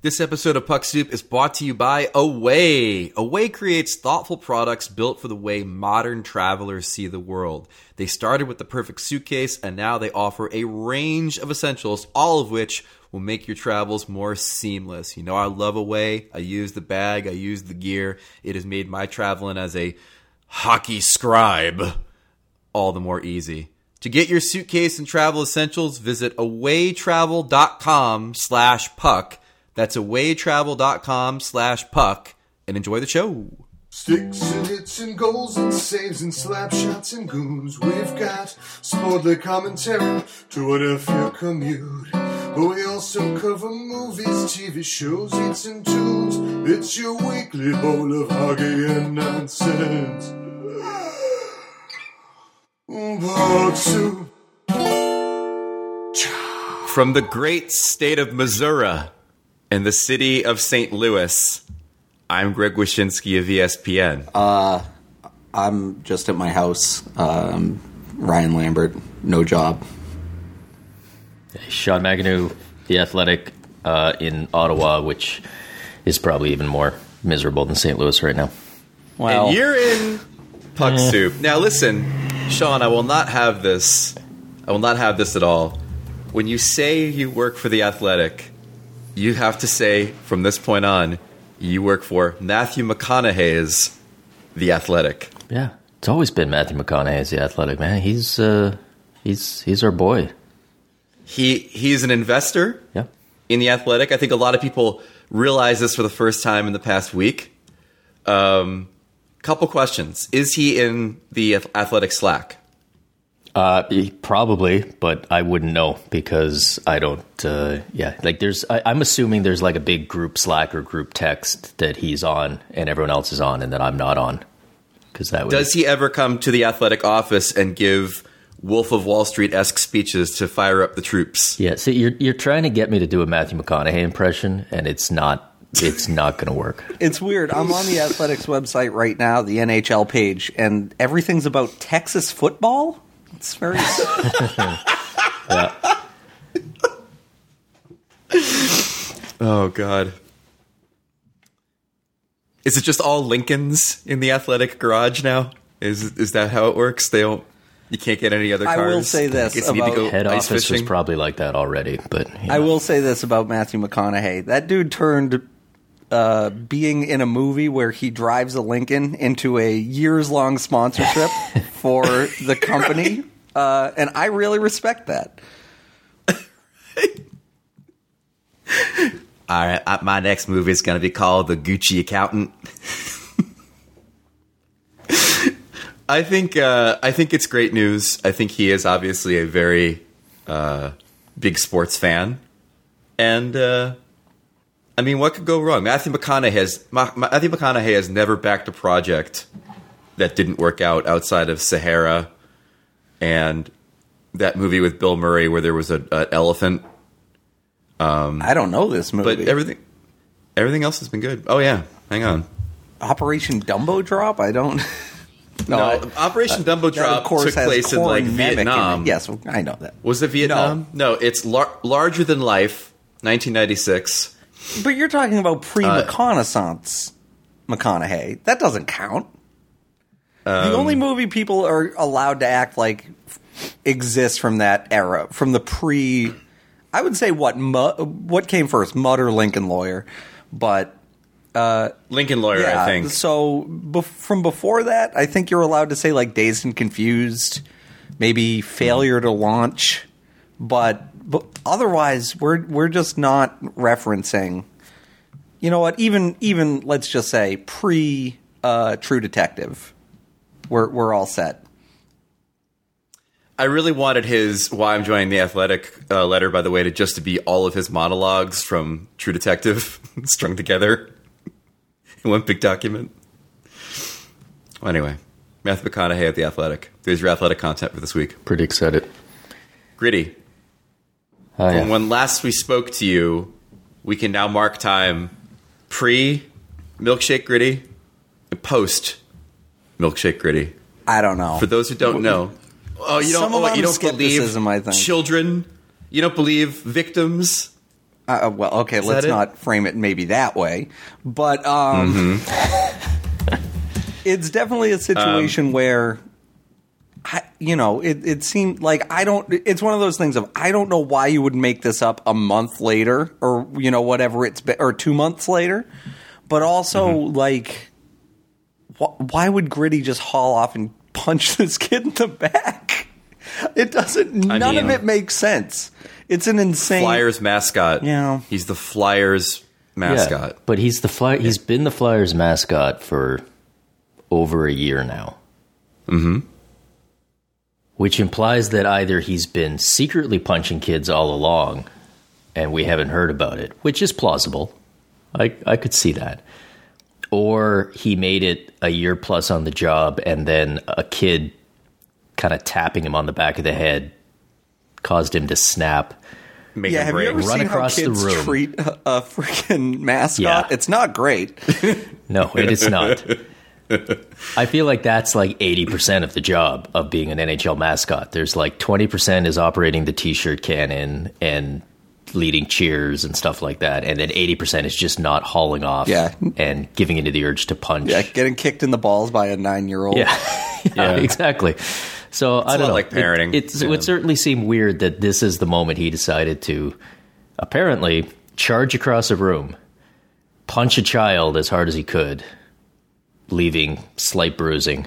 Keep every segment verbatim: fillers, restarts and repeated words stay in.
This episode of Puck Soup is brought to you by Away. Away creates thoughtful products built for the way modern travelers see the world. They started with the perfect suitcase, and now they offer a range of essentials, all of which will make your travels more seamless. You know, I love Away. I use the bag. I use the gear. It has made my traveling as a hockey scribe all the more easy. To get your suitcase and travel essentials, visit awaytravel.com slash puck. That's awaytravel.com slash puck, and enjoy the show. Sticks and hits and goals and saves and slap shots and goons. We've got sportly commentary to whatever your commute. But we also cover movies, T V shows, eats and tunes. It's your weekly bowl of hockey and nonsense. Puck Soup. From the great state of Missouri and the city of Saint Louis, I'm Greg Wyshynski of E S P N. Uh, I'm just at my house. Um, Ryan Lambert, no job. Sean McAdoo, The Athletic, uh, in Ottawa, which is probably even more miserable than Saint Louis right now. Well, And you're in Puck Soup. Now listen, Sean, I will not have this. I will not have this at all. When you say you work for The Athletic, you have to say, from this point on, you work for Matthew McConaughey's The Athletic. Yeah, it's always been Matthew McConaughey's The Athletic, man. He's uh, he's he's our boy. He he's an investor Yeah. in The Athletic. I think a lot of people realize this for the first time in the past week. Um, couple questions. Is he in the Athletic Slack? Uh, he- probably, but I wouldn't know because I don't. Uh, yeah, like there's. I, I'm assuming there's like a big group Slack or group text that he's on and everyone else is on, and that I'm not on. Because that would. Does he ever come to the Athletic office and give Wolf of Wall Street-esque speeches to fire up the troops? Yeah. See, you're you're trying to get me to do a Matthew McConaughey impression, and it's not. It's not going to work. it's weird. I'm on the Athletics website right now, the N H L page, and everything's about Texas football. It's very. Yeah. Oh, God. Is it just all Lincolns in the Athletic garage now? Is is that how it works? They don't. You can't get any other I cars? will say this I guess you need to about- go Head ice office was fishing? probably like that already, but you I know. will say this about Matthew McConaughey. That dude turned uh, being in a movie where he drives a Lincoln into a years-long sponsorship for the company, uh, and I really respect that. All right, uh, my next movie is going to be called The Gucci Accountant. I think uh, I think it's great news. I think he is obviously a very uh, big sports fan, and uh, I mean, what could go wrong? Matthew McConaughey has Ma- Matthew McConaughey has never backed a project that didn't work out outside of Sahara and that movie with Bill Murray where there was a an elephant. I don't know this movie. But everything everything else has been good. Oh yeah, hang on. Operation Dumbo Drop? I don't. No, I- Operation Dumbo that, Drop of course, took has place in like Corn Nemec in it. Vietnam. Yes, I know that. Was it Vietnam? No, it's lar- Larger Than Life, nineteen ninety-six. But you're talking about pre-reconnaissance McConaughey. That doesn't count. the only movie people are allowed to act like exists from that era, from the pre. I would say what Mu- what came first, Mudd or Lincoln Lawyer, but Lincoln Lawyer, yeah. I think. So bef- from before that, I think you're allowed to say like Dazed and Confused, maybe Failure to Launch, but but otherwise we're we're just not referencing. You know what? Even even let's just say pre uh, True Detective, we're we're all set. I really wanted his Why I'm Joining the Athletic uh, letter, by the way, to just to be all of his monologues from True Detective strung together in one big document. Well, anyway, Matthew McConaughey at The Athletic. There's your athletic content for this week. Pretty excited. Gritty. Oh, yeah. From when last we spoke to you, we can now mark time pre-Milkshake Gritty and post-Milkshake Gritty. I don't know. For those who don't know, oh, you don't, Some of oh, them you don't skepticism, believe I think. children. You don't believe victims Uh, well, okay, Is let's that it? not frame it maybe that way, but um, Mm-hmm. it's definitely a situation Um, where, I, you know, it, it seemed like I don't. It's one of those things of I don't know why you would make this up a month later, or you know, whatever it's been, or two months later, but also Mm-hmm. like, wh- why would Gritty just haul off and punch this kid in the back? It doesn't. I None mean- of it makes sense. It's an insane. Flyers mascot. Yeah. He's the Flyers mascot. Yeah, but he's the fly. He's been the Flyers mascot for over a year now. Mm-hmm. Which implies that either he's been secretly punching kids all along, and we haven't heard about it, which is plausible. I I could see that. Or he made it a year plus on the job, and then a kid kind of tapping him on the back of the head caused him to snap. Make Yeah, him have break. you ever Run seen how across the kids room. treat a, a freaking mascot? Yeah. It's not great. No, it is not. I feel like that's like eighty percent of the job of being an N H L mascot. There's like twenty percent is operating the T-shirt cannon and leading cheers and stuff like that. And then eighty percent is just not hauling off Yeah. and giving into the urge to punch. Yeah, getting kicked in the balls by a nine-year-old. Yeah, yeah, Yeah. exactly. So I a don't lot know. like parenting. It, it's, it Yeah. would certainly seem weird that this is the moment he decided to apparently charge across a room, punch a child as hard as he could, leaving slight bruising.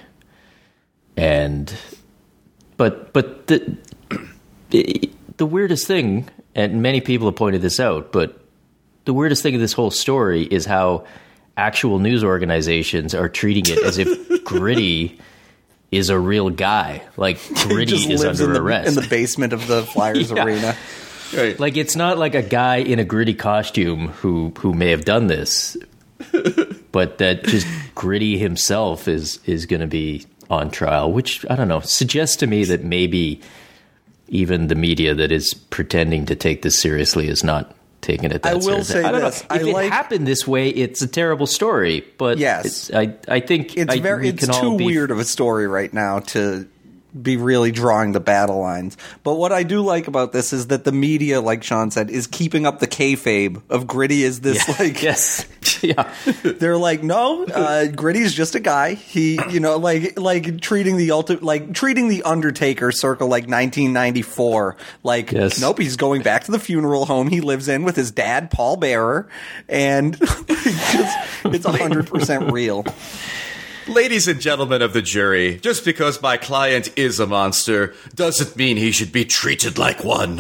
And but but the the, the weirdest thing, and many people have pointed this out, but the weirdest thing of this whole story is how actual news organizations are treating it as if Gritty is a real guy. Like Gritty Just is lives under in the, arrest. in the basement of the Flyers Yeah. arena. Right. Like it's not like a guy in a Gritty costume who who may have done this, but that just Gritty himself is is going to be on trial, which I don't know suggests to me that maybe even the media that is pretending to take this seriously is not taking it that I will seriously. say I don't this. know. If I it like- happened this way, it's a terrible story. But Yes. it's, I I think It's I, very. we It's can all too be weird of a story right now to be really drawing the battle lines. But what I do like about this is that the media, like Sean said, is keeping up the kayfabe of Gritty is this like yes, yeah. they're like, no, uh, Gritty's just a guy. He, you know, like like treating the ultimate, like treating the Undertaker circle like nineteen ninety-four. Like, Yes. nope, he's going back to the funeral home he lives in with his dad, Paul Bearer, and just, it's a hundred percent real. Ladies and gentlemen of the jury, just because my client is a monster doesn't mean he should be treated like one.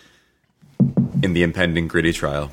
In the impending Gritty trial.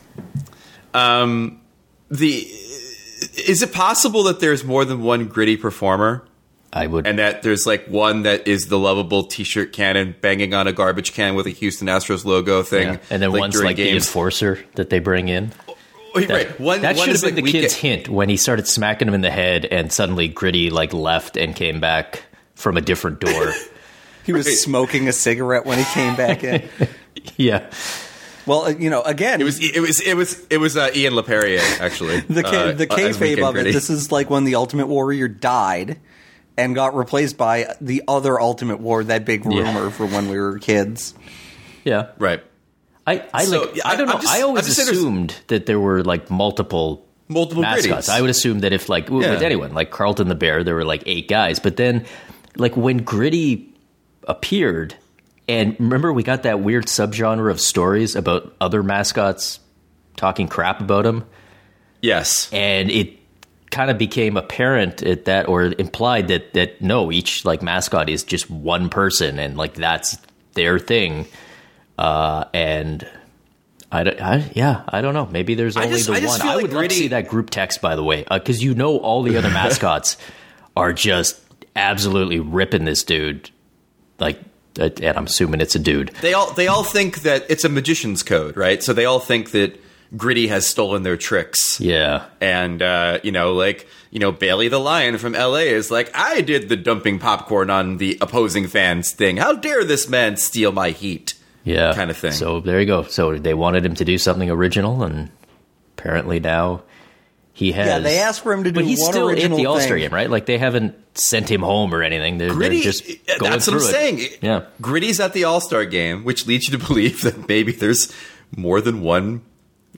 Um, the is it possible that there's more than one Gritty performer? I would. And that there's like one that is the lovable T-shirt cannon banging on a garbage can with a Houston Astros logo thing. yeah. And then one's during like the games. enforcer that they bring in. Wait, right. One, that one should is have been like the we kid's get- hint when he started smacking him in the head, and suddenly Gritty like left and came back from a different door. He was Right. smoking a cigarette when he came back in. yeah, Well, uh, you know, again, It was it was it was it was uh, Ian LaPerriere actually. the ca- uh, the as kayfabe Weekend of it. Gritty. This is like when the Ultimate Warrior died and got replaced by the other Ultimate War. That big Yeah. rumor for when we were kids. yeah. right. I, I So, like. yeah, I don't know. I'm just- I I'm always just saying there's- assumed that there were like multiple Multiple mascots. Gritties. I would assume that if like w- Yeah. with anyone like Carlton the Bear, there were like eight guys. But then, like when Gritty appeared, and remember we got that weird subgenre of stories about other mascots talking crap about him. Yes. And it kind of became apparent at that, or implied that that no, each like mascot is just one person, and like that's their thing. Uh, and I, don't- I yeah, I don't know. Maybe there's I only just- the I just one. feel I like would love to Gritty- see that group text, by the way, because you know all the other mascots are just absolutely ripping this dude. Like, uh, and I'm assuming it's a dude. They all they all think that it's a magician's code, right? So they all think that Gritty has stolen their tricks. Yeah. And, uh, you know, like, you know, Bailey the Lion from L A is like, I did the dumping popcorn on the opposing fans thing. How dare this man steal my heat? Yeah, Kind of thing. So there you go. So they wanted him to do something original, and apparently now he has. Yeah, they asked for him to do but he's one still in original the All-Star thing. game, right? Like they haven't sent him home or anything. They're, Gritty, they're just uh, going that's what I'm through it. saying. Yeah, Gritty's at the All-Star game, which leads you to believe that maybe there's more than one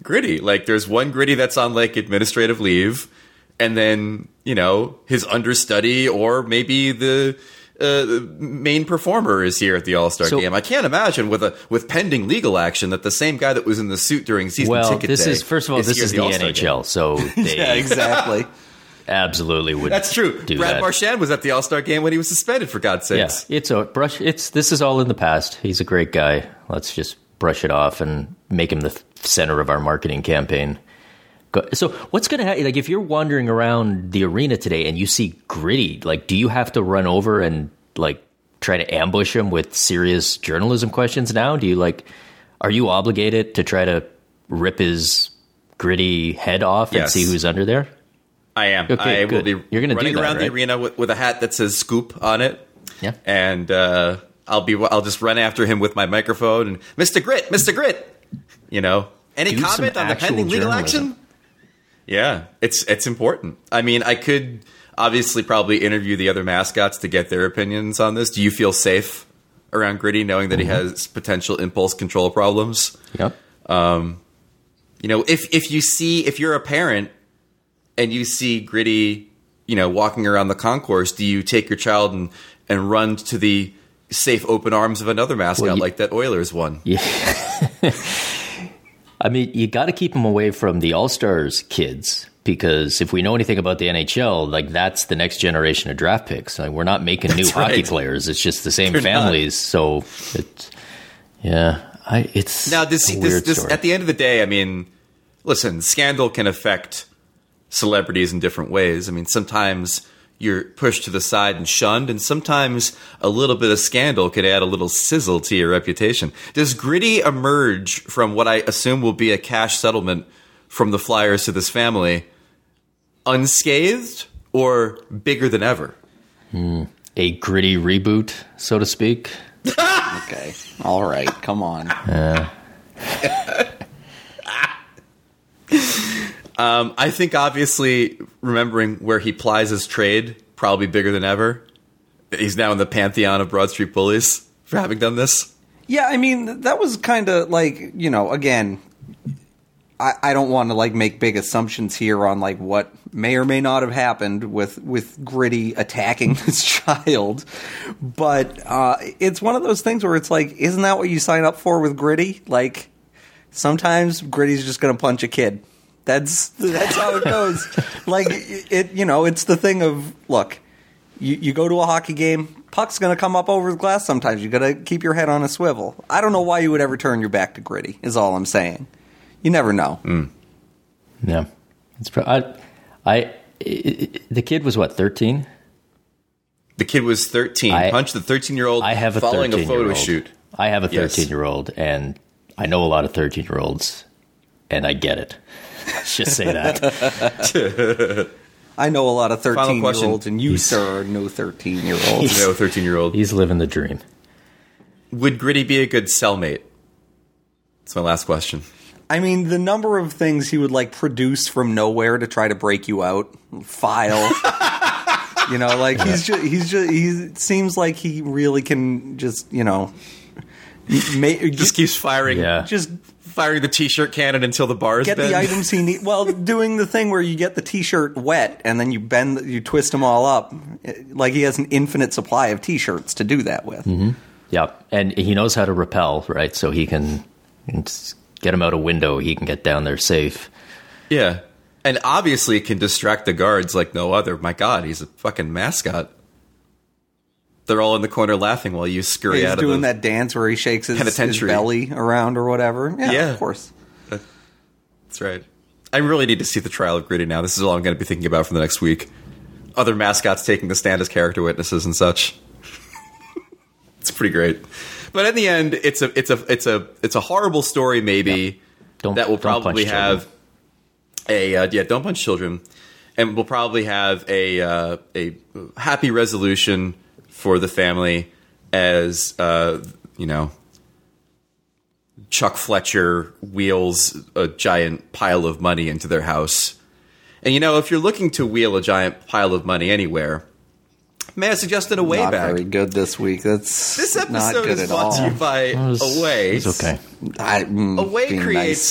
Gritty. Like, there's one Gritty that's on, like, administrative leave, and then, you know, his understudy or maybe the uh, main performer is here at the All-Star So- game. I can't imagine with a with pending legal action that the same guy that was in the suit during season Well, ticket this day is first of all, this here is at the All-Star N H L, game. so they Yeah, exactly. absolutely would. That's true. Do Brad that. Marchand was at the All-Star game when he was suspended, for God's Yeah, sakes. it's a brush. It's this is all in the past. He's a great guy. Let's just brush it off and make him the center of our marketing campaign. Go- So, what's going to happen? Like, if you're wandering around the arena today and you see Gritty, like, do you have to run over and like try to ambush him with serious journalism questions? Now, do you like? Are you obligated to try to rip his Gritty head off and Yes. see who's under there? I am. Okay, I will good. be You're gonna do running that, around the right? arena with, with a hat that says "Scoop" on it. Yeah. And uh, I'll be. I'll just run after him with my microphone and Mister Grit, Mister Grit. You know, any Do some comment on the actual pending legal journalism. action? Yeah, it's it's important. I mean, I could obviously probably interview the other mascots to get their opinions on this. Do you feel safe around Gritty, knowing that Mm-hmm. he has potential impulse control problems? Yep. You know, if if you see if you're a parent and you see Gritty, you know, walking around the concourse, do you take your child and and run to the safe open arms of another mascot Well, you- like that Oilers one? Yeah. I mean, you got to keep them away from the All-Stars kids, because if we know anything about the N H L, like, that's the next generation of draft picks. Like, we're not making new That's hockey right. players. It's just the same They're not. families. So it's, yeah, I, it's Now, this, a this, weird this story. at the end of the day, I mean, listen, scandal can affect celebrities in different ways. I mean, sometimes you're pushed to the side and shunned, and sometimes a little bit of scandal could add a little sizzle to your reputation. Does Gritty emerge from what I assume will be a cash settlement from the Flyers to this family unscathed or bigger than ever? a gritty reboot, so to speak. Okay. All right. Come on. Um, I think obviously remembering where he plies his trade, probably bigger than ever. He's now in the pantheon of Broad Street bullies for having done this. Yeah, I mean, that was kind of like, you know, again, I, I don't want to like make big assumptions here on like what may or may not have happened with, with Gritty attacking this child. But uh, it's one of those things where it's like, isn't that what you sign up for with Gritty? Like, sometimes Gritty's just going to punch a kid. That's that's how it goes. Like, it, you know, it's the thing of, look, you, you go to a hockey game, puck's going to come up over the glass sometimes. You got to keep your head on a swivel. I don't know why you would ever turn your back to Gritty, is all I'm saying. You never know. Mm. Yeah, it's pro- I, I, I, the kid was what, thirteen? The kid was thirteen. I- Punched the thirteen-year-old I have a following a thirteen photo year old. shoot. I have a Yes. thirteen year old, and I know a lot of thirteen year olds, and I get it. Let's just say that. I know a lot of Final question. thirteen-year-olds, and you, He's- sir, are no thirteen-year-olds. No, thirteen-year-old. He's living the dream. Would Gritty be a good cellmate? That's my last question. I mean, the number of things he would, like, produce from nowhere to try to break you out, file... You know, like he's just, he's just, he seems like he really can just, you know, ma- Just keeps firing. Yeah. just Firing the t-shirt cannon until the bar is get bent. the items he needs. Well, doing the thing where you get the t-shirt wet and then you bend, you twist them all up. Like he has an infinite supply of t-shirts to do that with. Mm-hmm. Yeah, and he knows how to rappel, right? So he can, can just get him out a window. He can get down there safe. Yeah. And obviously can distract the guards like no other. My God, he's a fucking mascot. They're all in the corner laughing while you scurry He's out of doing the... that dance where he shakes his, his penitentiary. belly around or whatever. Yeah, Yeah. of course. That's right. I really need to see the trial of Gritty now. This is all I'm going to be thinking about for the next week. Other mascots taking the stand as character witnesses and such. It's pretty great. But in the end, it's a it's a it's a it's a horrible story maybe Don't- that will don't punch probably children. have a uh, yeah, don't punch children, and we'll probably have a uh, a happy resolution for the family as uh, you know, Chuck Fletcher wheels a giant pile of money into their house. And you know, if you're looking to wheel a giant pile of money anywhere, may I suggest an away Not bag? very good this week. That's This not episode good is at brought all. to you by It was- Away. It's okay. I, mm, Away being creates nice.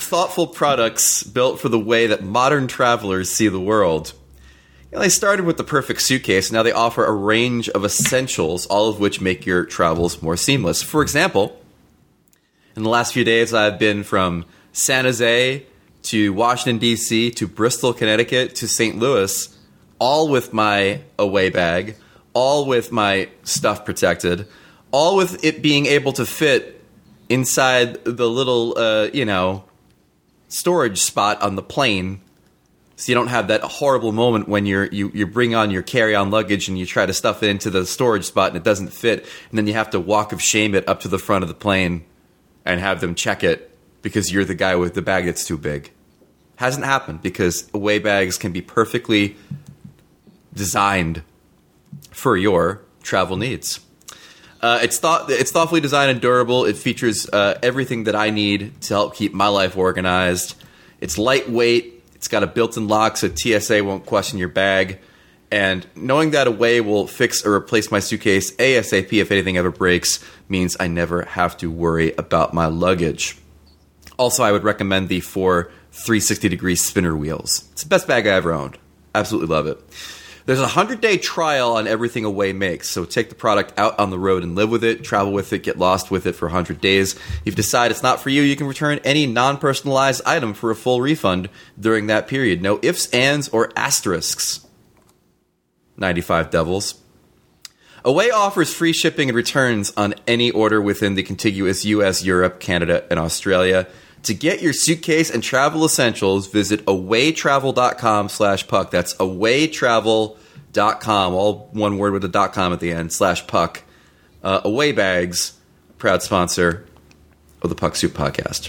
thoughtful products built for the way that modern travelers see the world. You know, they started with the perfect suitcase. Now they offer a range of essentials, all of which make your travels more seamless. For example, in the last few days, I've been from San Jose to Washington, D C, to Bristol, Connecticut, to Saint Louis, all with my away bag, all with my stuff protected, all with it being able to fit inside the little, uh, you know, storage spot on the plane. So you don't have that horrible moment when you're, you, you bring on your carry-on luggage and you try to stuff it into the storage spot and it doesn't fit. And then you have to walk of shame it up to the front of the plane and have them check it because you're the guy with the bag that's too big. Hasn't happened because away bags can be perfectly designed for your travel needs. Uh, it's thought it's thoughtfully designed and durable. It features uh, everything that I need to help keep my life organized. It's lightweight. It's got a built-in lock so T S A won't question your bag. And knowing that Away will fix or replace my suitcase ASAP if anything ever breaks means I never have to worry about my luggage. Also, I would recommend the four three sixty degree spinner wheels. It's the best bag I ever owned. Absolutely love it. There's a one hundred day trial on everything Away makes, so take the product out on the road and live with it, travel with it, get lost with it for one hundred days. If you decide it's not for you, you can return any non-personalized item for a full refund during that period. No ifs, ands, or asterisks. ninety-five Devils. Away offers free shipping and returns on any order within the contiguous U S, Europe, Canada, and Australia. To get your suitcase and travel essentials, visit awaytravel.com slash puck. That's awaytravel.com, all one word with a dot com at the end, slash puck. Uh, Away Bags, proud sponsor of the Puck Soup podcast.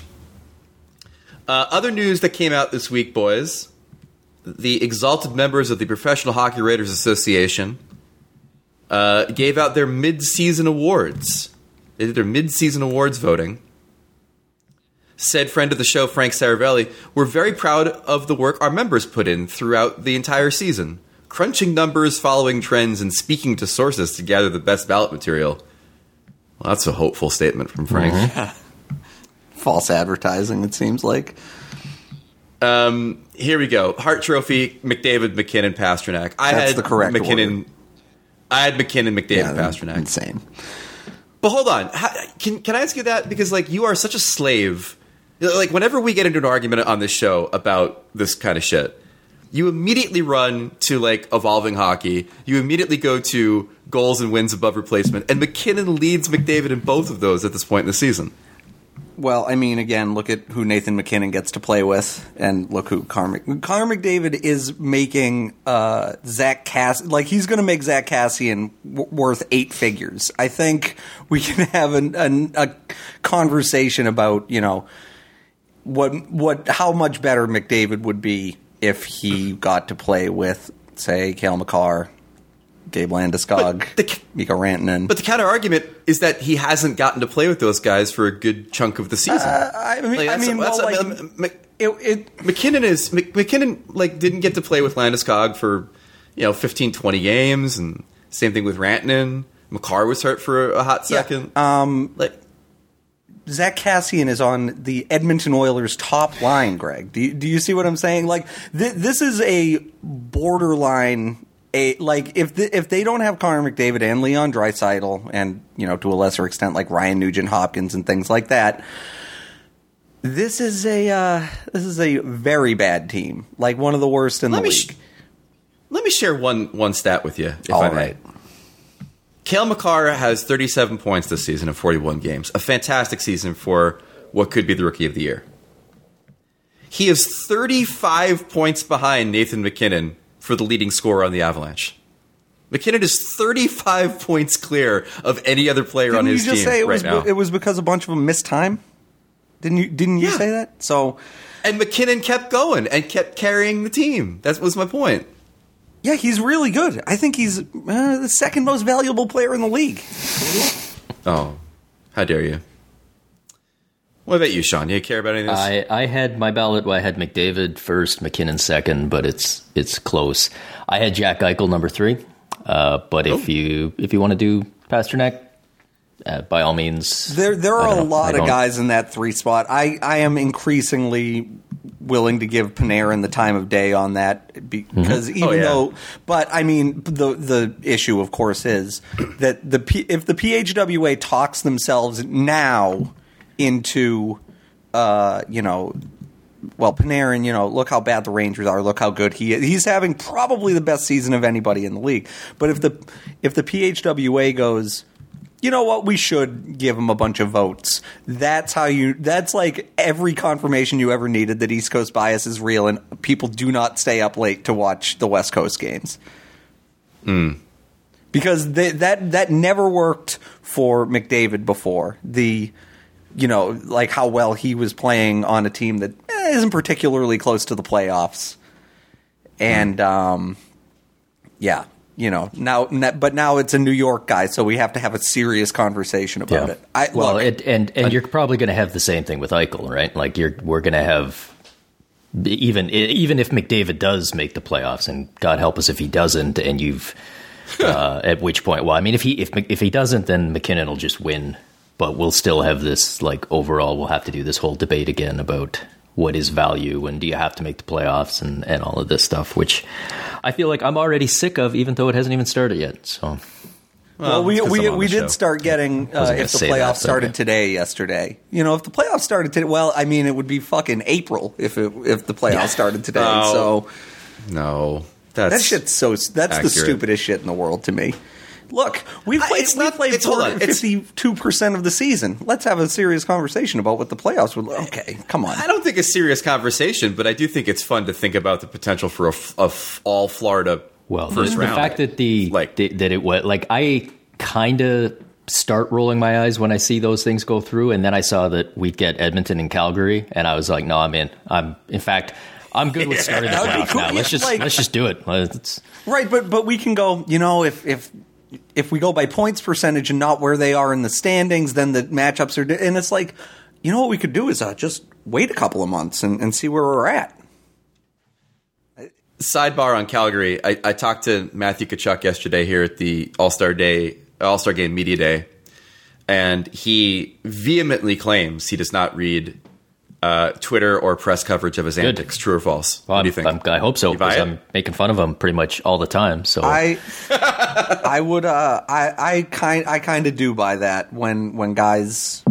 Uh, other news that came out this week, boys. The exalted members of the Professional Hockey Writers Association uh, gave out their mid-season awards. They did their mid-season awards voting. Said friend of the show, Frank Saravelli, we're very proud of the work our members put in throughout the entire season. Crunching numbers, following trends, and speaking to sources to gather the best ballot material. Well, that's a hopeful statement from Frank. Mm-hmm. False advertising, it seems like. Um, here we go. Hart Trophy, McDavid, McKinnon, Pasternak. I That's had the correct McKinnon. order. I had McKinnon, McDavid, Yeah, Pasternak. Insane. But hold on. How, can can I ask you that? Because like you are such a slave. Like whenever we get into an argument on this show about this kind of shit, you immediately run to like Evolving Hockey. You immediately go to goals and wins above replacement. And McKinnon leads McDavid in both of those at this point in the season. Well, I mean, again, look at who Nathan McKinnon gets to play with, and look who Connor, Mc- Connor McDavid is making uh, Zach Cass like he's going to make Zach Cassian w- worth eight figures. I think we can have an, an, a conversation about you know what what how much better McDavid would be if he got to play with, say, Cale Makar, Gabe Landeskog, the, Mikko Rantanen. But the counter argument is that he hasn't gotten to play with those guys for a good chunk of the season. Uh, I mean, Like, I that's- mean, that's- well, like, um, Mc- it, it, McKinnon is Mc- McKinnon like didn't get to play with Landeskog for you know fifteen, twenty games, and same thing with Rantanen. Makar was hurt for a hot second. Yeah, um, like Zach Cassian is on the Edmonton Oilers' top line, Greg. Do you, do you see what I'm saying? Like, th- this is a borderline. A, like, if the, if they don't have Connor McDavid and Leon Draisaitl, and, you know, to a lesser extent, like Ryan Nugent-Hopkins and things like that, this is a uh, this is a very bad team. Like, one of the worst in let the me league. sh- let me share one one stat with you, if All I may. right. Cale Makar has thirty-seven points this season in forty-one games. A fantastic season for what could be the Rookie of the Year. He is thirty-five points behind Nathan McKinnon for the leading scorer on the Avalanche. McKinnon is thirty-five points clear of any other player Didn't on his you just team say it right was now. it was because a bunch of them missed time? Didn't you? Didn't you Yeah. say that? So, And McKinnon kept going and kept carrying the team. That was my point. yeah, he's really good. I think he's uh, the second most valuable player in the league. Oh, how dare you. What about you, Sean? You care about any of this? I, I had my ballot. I had McDavid first, McKinnon second, but it's it's close. I had Jack Eichel number three, uh, but if Oh. you if you want to do Pasternak uh, by all means. There, there I are don't a know. lot I of don't- guys in that three spot. I, I am increasingly willing to give Panarin the time of day on that because Mm-hmm. even Oh, yeah. though, but I mean, the the issue, of course, is that the P, if the P H W A talks themselves now into, uh, you know. Well, Panarin, you know, look how bad the Rangers are. Look how good he is. He's having probably the best season of anybody in the league. But if the if the P H W A goes, you know what, we should give him a bunch of votes. That's how you. That's like every confirmation you ever needed that East Coast bias is real and people do not stay up late to watch the West Coast games. Mm. Because they, that that never worked for McDavid before. The you know, like how well he was playing on a team that eh, isn't particularly close to the playoffs. And, um, yeah, you know, now, but now it's a New York guy, so we have to have a serious conversation about Yeah. it. I, well, look, it, and and you're probably going to have the same thing with Eichel, right? Like you're we're going to have even even if McDavid does make the playoffs, and God help us if he doesn't, and you've uh, at which point, well, I mean, if he if if he doesn't, then McKinnon will just win. But we'll still have this, like, overall, we'll have to do this whole debate again about what is value and do you have to make the playoffs and, and all of this stuff, which I feel like I'm already sick of, even though it hasn't even started yet. So, well, we it's 'cause we, I'm on we the did show. start getting uh, wasn't if the gonna say playoffs that, but, started yeah. today, yesterday. You know, if the playoffs started today, well, I mean, it would be fucking April if it, if the playoffs started today. Oh, So No, that's that shit's so that's the accurate. stupidest shit in the world to me. Look, we I- played it's we not- played it's- hold on, it's- fifty-two percent of the season. Let's have a serious conversation about what the playoffs would. Okay, come on. I don't think it's serious conversation, but I do think it's fun to think about the potential for a, f- a f- all Florida well, the, first the round. fact that the, Like- the that it was like I kind of start rolling my eyes when I see those things go through, and then I saw that we'd get Edmonton and Calgary, and I was like, no, I'm in. I'm in fact. I'm good with starting the That would be playoffs cool. now. Let's Yeah, just like- let's just do it. Let's, Right, but but we can go. You know, if if if we go by points percentage and not where they are in the standings, then the matchups are. Di- and it's like, you know, what we could do is uh, just wait a couple of months and, and see where we're at. Sidebar on Calgary. I, I talked to Matthew Tkachuk yesterday here at the All Star Day, All Star Game Media Day, and he vehemently claims he does not read uh, Twitter or press coverage of his Good. antics. True or false? well, what do you I'm- think? I'm- I hope so You buy because it? I'm making fun of them pretty much all the time. So I I would uh I I kind I kind of do buy that when when guys.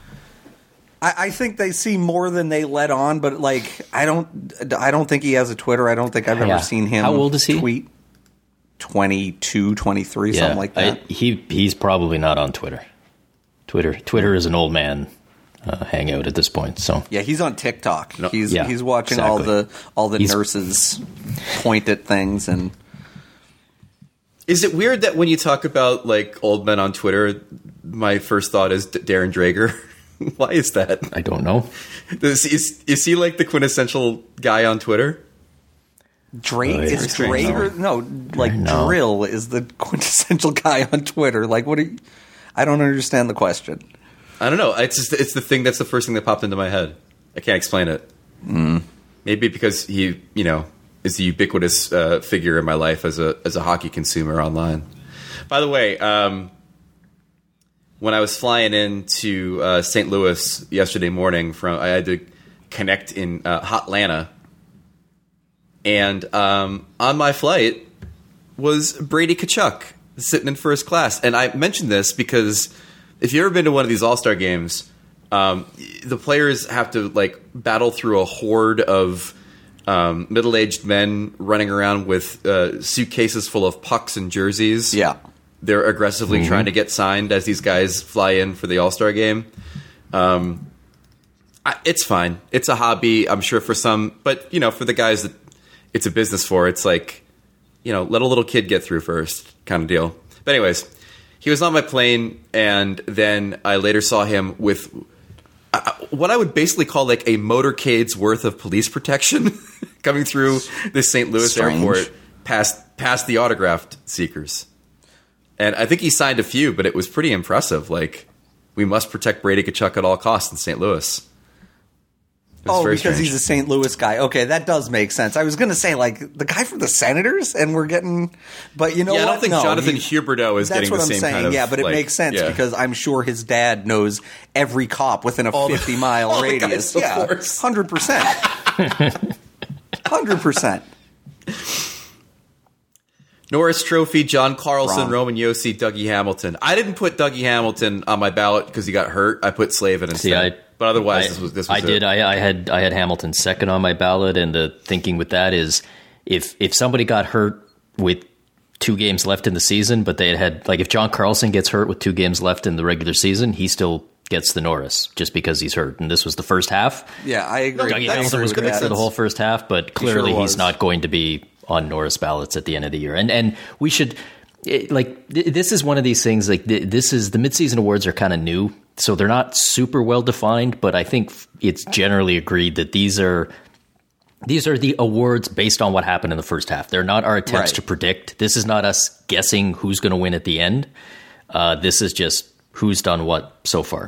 I, I think they see more than they let on, but like I don't I don't think he has a Twitter. I don't think I've Yeah. ever seen him. How old is he? Tweet twenty-two, twenty-three, yeah, something like that. I, he he's probably not on Twitter. Twitter Twitter is an old man uh, hangout at this point. So Yeah, he's on TikTok. He's Yeah, he's watching all exactly. the all the He's- nurses point at things and Is it weird that when you talk about like old men on Twitter, my first thought is D- Darren Drager? Why is that? I don't know. Is, is, is he like the quintessential guy on Twitter? Drake Oh, yeah. is Strange. Drager. No, like No. Drill is the quintessential guy on Twitter. Like what? Are you, I don't understand the question. I don't know. It's just, it's the thing that's the first thing that popped into my head. I can't explain it. Mm. Maybe because he, you know, is the ubiquitous uh, figure in my life as a as a hockey consumer online. By the way, um, when I was flying into uh, Saint Louis yesterday morning, from I had to connect in uh, Hotlanta, and um, on my flight was Brady Tkachuk sitting in first class. And I mentioned this because if you've ever been to one of these All-Star games, um, the players have to like battle through a horde of um, middle-aged men running around with uh, suitcases full of pucks and jerseys. Yeah. They're aggressively Mm-hmm. trying to get signed as these guys fly in for the All-Star game. Um, I, it's fine. It's a hobby, I'm sure, for some. But, you know, for the guys that it's a business for, it's like, you know, let a little kid get through first kind of deal. But anyways, he was on my plane, and then I later saw him with uh, what I would basically call like a motorcade's worth of police protection coming through the Saint Louis Strange. airport past past the autographed seekers. And I think he signed a few, but it was pretty impressive. Like, we must protect Brady Tkachuk at all costs in Saint Louis. Oh, very because strange. he's a Saint Louis guy. Okay, that does make sense. I was going to say, like, the guy from the Senators, and we're getting... But you know Yeah, what? I don't think No, Jonathan he- Huberdeau is That's getting what the I'm same saying, kind of... yeah, but it like, makes sense yeah. because I'm sure his dad knows every cop within a All the- fifty-mile all the radius. guys, of Yeah, course. one hundred percent. one hundred percent. Norris Trophy, John Carlson, Wrong. Roman Yossi, Dougie Hamilton. I didn't put Dougie Hamilton on my ballot because he got hurt. I put Slavin instead. See, I, but otherwise, I, this was this was I did. it. I, I had I had Hamilton second on my ballot, and the thinking with that is, if if somebody got hurt with two games left in the season, but they had had like if John Carlson gets hurt with two games left in the regular season, he still gets the Norris just because he's hurt. And this was the first half. Yeah, I agree. Dougie I Hamilton agree was with good that. for the whole first half, but clearly sure he's was. not going to be on Norris ballots at the end of the year. And and we should it, like th- this is one of these things. Like th- this is the midseason awards are kind of new, so they're not super well defined. But I think it's generally agreed that these are these are the awards based on what happened in the first half. They're not our attempts Right. to predict. This is not us guessing who's going to win at the end. Uh, this is just who's done what so far.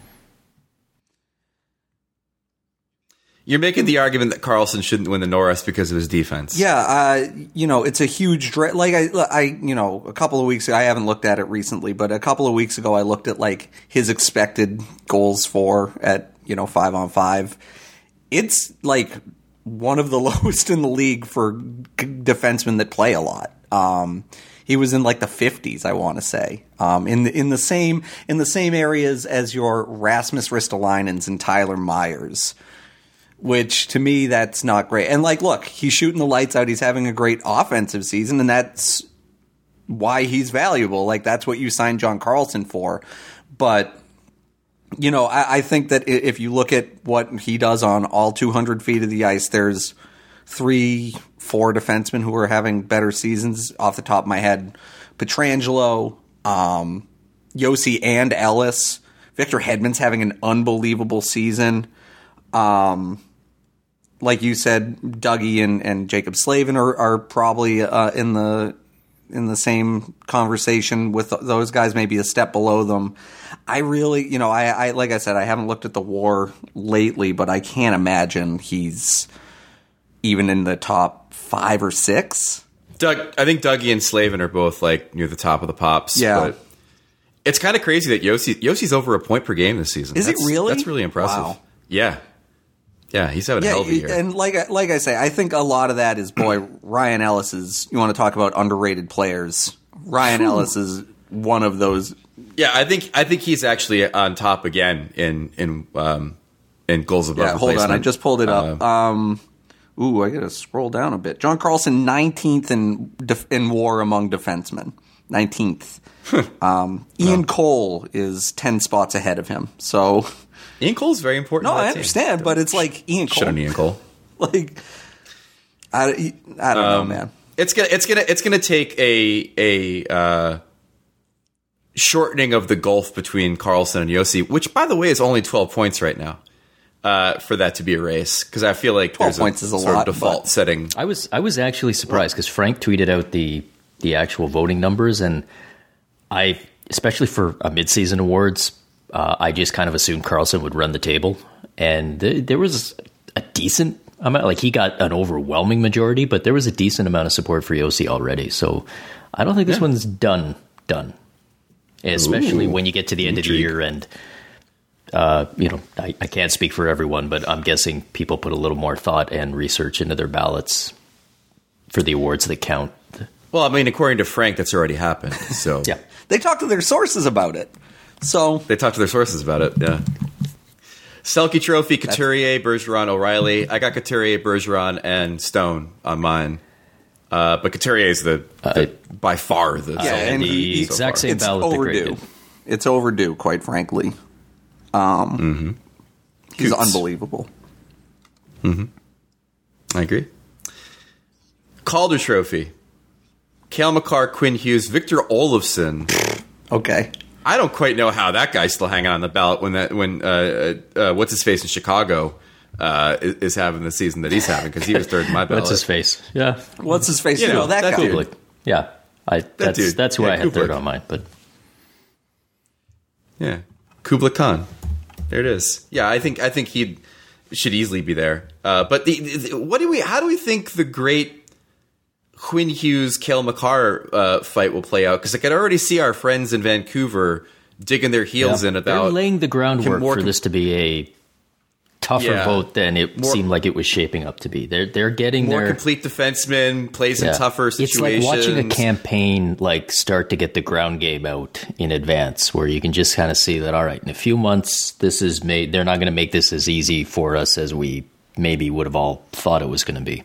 You're making the argument that Carlson shouldn't win the Norris because of his defense. Yeah, uh, you know, it's a huge dra- like I, I, you know, a couple of weeks ago, I haven't looked at it recently, but a couple of weeks ago, I looked at like his expected goals for at you know five on five. It's like one of the lowest in the league for g- defensemen that play a lot. Um, he was in like the fifties, I want to say, um, in the in the same in the same areas as your Rasmus Ristolainens and Tyler Myers. Which, to me, that's not great. And, like, look, he's shooting the lights out. He's having a great offensive season, and that's why he's valuable. Like, that's what you signed John Carlson for. But, you know, I, I think that if you look at what he does on all two hundred feet of the ice, there's three, four defensemen who are having better seasons off the top of my head. Pietrangelo, um, Yossi and Ellis. Victor Hedman's having an unbelievable season. Um, like you said, Dougie and, and Jacob Slavin are, are probably uh, in the in the same conversation with those guys, maybe a step below them. I really, you know, I, I like I said, I haven't looked at the WAR lately, but I can't imagine he's even in the top five or six. Doug, I think Dougie and Slavin are both like near the top of the pops. Yeah. But it's kind of crazy that Yossi Yossi's over a point per game this season. Is it That's- really? That's really impressive. Wow. Yeah. Yeah, he's having a hell of a year. and like I- like I say, I think a lot of that is boy Ryan Ellis is. You want to talk about underrated players? Ryan Ellis is one of those. Yeah, I think I think he's actually on top again in in um, in goals above Yeah, hold on, replacement. I just pulled it up. Uh, Um, ooh, I gotta scroll down a bit. John Carlson, nineteenth in def- in WAR among defensemen, nineteenth. um, Ian Cole is ten spots ahead of him. So Ian Cole's very important. no, to that I team. understand, but it's like Ian Shit Cole. on Ian Cole. Like, I, I don't know, Um, man. It's gonna it's gonna it's gonna take a a uh, shortening of the gulf between Carlson and Yossi, which by the way is only twelve points right now, uh, for that to be a race. Because I feel like twelve there's points a is a sort lot, of default but- setting. I was I was actually surprised because Frank tweeted out the the actual voting numbers, and I, especially for a midseason awards, uh, I just kind of assumed Carlson would run the table, and th- there was a decent amount. Like he got an overwhelming majority, but there was a decent amount of support for Yossi already. So I don't think this Yeah. one's done done, especially Ooh, when you get to the end intrigue. of the year and. Uh, you know, I, I can't speak for everyone, but I'm guessing people put a little more thought and research into their ballots for the awards that count. Well, I mean, according to Frank, that's already happened. So Yeah. They talk to their sources about it. So they talked to their sources about it. Yeah. Selke Trophy, Couturier, Bergeron, O'Reilly. I got Couturier, Bergeron, and Stone on mine. Uh, but Couturier is the, the by far the Yeah, solid and lead he- so exact far. same it's ballot that Greg overdue. did. It's overdue, quite frankly. Um, Mm-hmm. He's Coots. unbelievable. I agree. Calder Trophy. Cale Makar, Quinn Hughes, Victor Olofsson. Okay. I don't quite know how that guy's still hanging on the ballot when that when uh, uh, what's his face in Chicago uh, is, is having the season that he's having because he was third in my ballot. What's his face? Yeah, What's his face? You You know, know, that, that guy. dude. Kublik. Yeah, I that's dude. that's who Yeah, I had third Kublik. on mine. But Yeah, Kublik Khan. There it is. Yeah, I think I think he'd should easily be there. Uh, but the, the what do we? How do we think the great Quinn Hughes Cale Makar uh, fight will play out? Because I could already see our friends in Vancouver digging their heels yeah. in about They're laying the groundwork more for com- this to be a tougher Yeah. vote than it More- seemed like it was shaping up to be. They're they're getting more their complete defensemen, plays in yeah. tougher It's situations. like watching a campaign like start to get the ground game out in advance, where you can just kind of see that. All right, in a few months, this is made. They're not going to make this as easy for us as we maybe would have all thought it was going to be.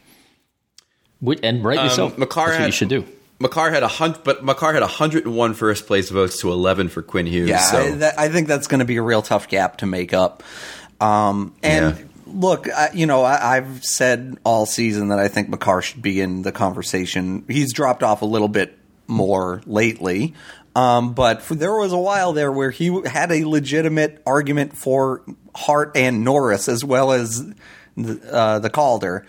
Which, and rightly Um, so. Makar That's what had- you should do. Makar had a hundred, but Makar had one hundred one first place votes to eleven for Quinn Hughes. Yeah, so. I, that, I think that's going to be a real tough gap to make up. Um, and Yeah. look, I, you know, I, I've said all season that I think Makar should be in the conversation. He's dropped off a little bit more lately, um, but for, there was a while there where he had a legitimate argument for Hart and Norris as well as the, uh, the Calder.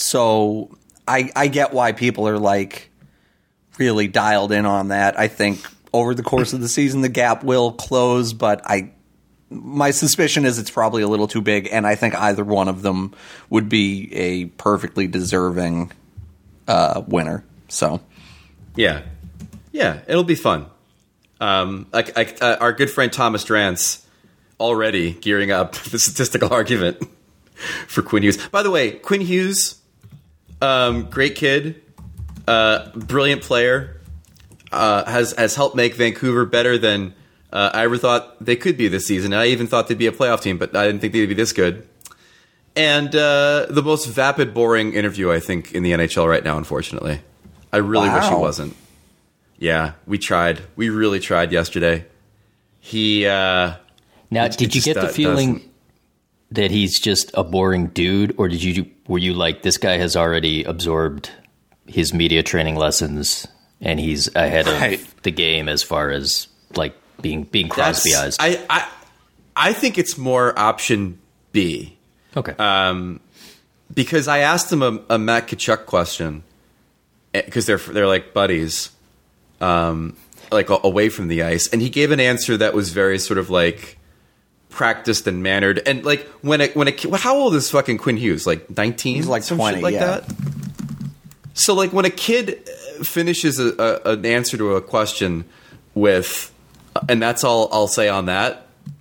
So I, I get why people are like really dialed in on that. I think over the course of the season, the gap will close, but I. My suspicion is it's probably a little too big, and I think either one of them would be a perfectly deserving uh, winner. So, Yeah, yeah, it'll be fun. Um, like, like uh, our good friend Thomas Drance already gearing up the statistical argument for Quinn Hughes. By the way, Quinn Hughes, um, great kid, uh, brilliant player, uh, has has helped make Vancouver better than uh, I ever thought they could be this season. I even thought they'd be a playoff team, but I didn't think they'd be this good. And uh, the most vapid, boring interview, I think, in the N H L right now, unfortunately. I really wish he Wow. wasn't. Yeah, we tried. We really tried yesterday. He, uh... Now, it- did it you just, get the uh, feeling doesn't- that he's just a boring dude, or did you were you like, this guy has already absorbed his media training lessons and he's ahead of Right. the game as far as like being being That's- Crosbyized? I, I, I think it's more option B. Okay. Um, because I asked him a, a Matt Tkachuk question, because they're they're like buddies, um, like a, away from the ice, and he gave an answer that was very sort of like practiced and mannered, and like when a, when a kid, how old is fucking Quinn Hughes? Like nineteen, He's like Some twenty, shit like yeah. that. So like when a kid finishes a, a, an answer to a question with, and that's all I'll say on that.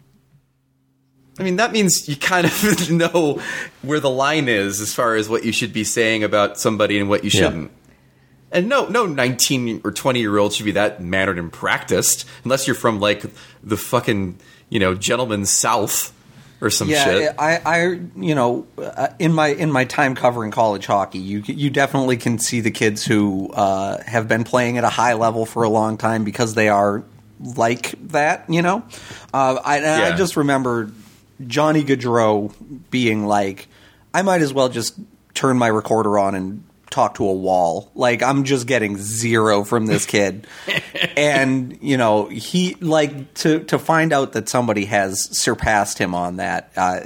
I mean, that means you kind of know where the line is as far as what you should be saying about somebody and what you Yeah. shouldn't. And no, no nineteen or twenty year old should be that mannered and practiced, unless you're from like the fucking, you know, gentleman's South or some yeah, shit. I, I, you know, uh, in my in my time covering college hockey, you you definitely can see the kids who uh, have been playing at a high level for a long time because they are like that. You know, uh, I, and I Yeah. just remember Johnny Gaudreau being like, I might as well just turn my recorder on and talk to a wall. Like, I'm just getting zero from this kid. And, you know, he, like, to, to find out that somebody has surpassed him on that, uh,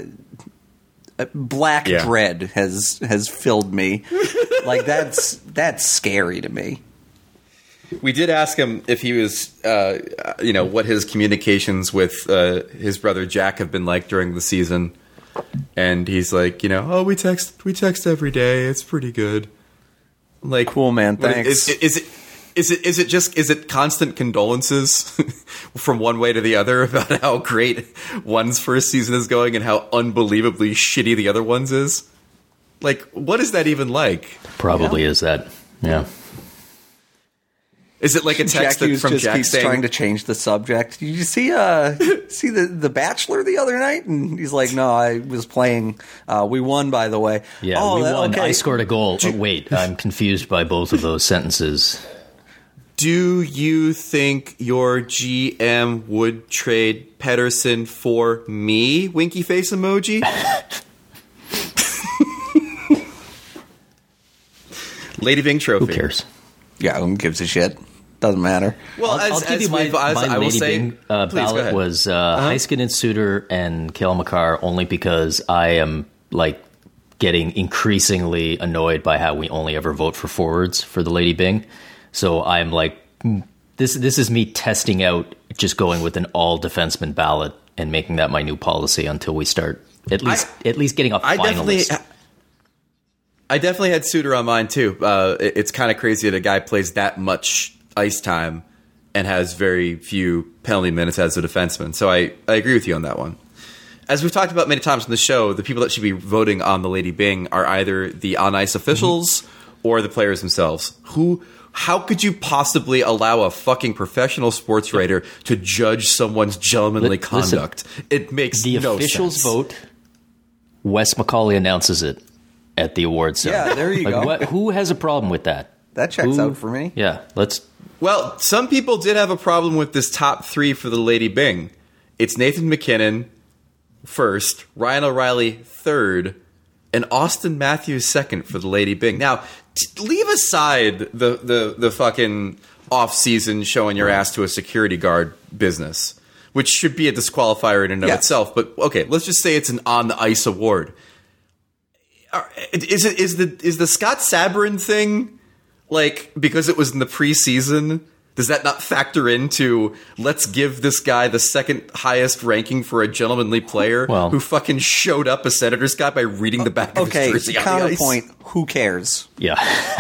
black Yeah. dread has, has filled me. Like, that's, that's scary to me. We did ask him if he was, uh, you know, what his communications with uh, his brother Jack have been like during the season, and he's like, you know, oh, we text, we text every day. It's pretty good. I'm like, Cool, man. what- Thanks. Is, is it? Is it? Is it just? Is it constant condolences from one way to the other about how great one's first season is going and how unbelievably shitty the other one's is? Like, what is that even like? Probably is that. Yeah. Is it like a Jack text that Hughes from just Jack keeps saying, trying to change the subject. Did you see uh see the the Bachelor the other night? And he's like, no, I was playing. Uh, we won, by the way. Yeah, oh, we that- won. okay. I scored a goal. Oh, wait, I'm confused by both of those sentences. do you think your G M would trade Pedersen for me? Winky face emoji. Lady Bing trophy. Who cares? Yeah, who gives a shit? Doesn't matter. Well, I'll, as, I'll give as you my, we've- as my I will Lady say, Bing uh, please, go ballot ahead. was uh, Heiskanen, Suter, and Cale Makar, only because I am like getting increasingly annoyed by how we only ever vote for forwards for the Lady Bing. So I'm like, mm, this this is me testing out just going with an all defenseman ballot and making that my new policy until we start At least, I, at least getting a I finalist. Definitely, I definitely had Suter on mine too. Uh, it, it's kind of crazy that a guy plays that much ice time and has very few penalty minutes as a defenseman. So I, I agree with you on that one. As we've talked about many times on the show, the people that should be voting on the Lady Byng are either the on-ice officials mm-hmm. or the players themselves. Who, how could you possibly allow a fucking professional sports writer to judge someone's gentlemanly L- listen, conduct? It makes the no officials sense. vote. Wes McCauley announces it at the awards ceremony. Yeah, there you like, go. What, who has a problem with that? That checks who, out for me. Yeah, let's. Well, some people did have a problem with this top three for the Lady Byng. It's Nathan MacKinnon first, Ryan O'Reilly third, and Austin Matthews second for the Lady Byng. Now, t- leave aside the, the, the fucking off-season showing your ass to a security guard business, which should be a disqualifier in and of yes. itself. But, okay, let's just say it's an on-the-ice award. Is it is the is the Scott Sabrin thing, like, because it was in the preseason, does that not factor into let's give this guy the second highest ranking for a gentlemanly player well, who fucking showed up a Senators guy by reading the back of okay, his jersey on the ice? Counterpoint, who cares? Yeah.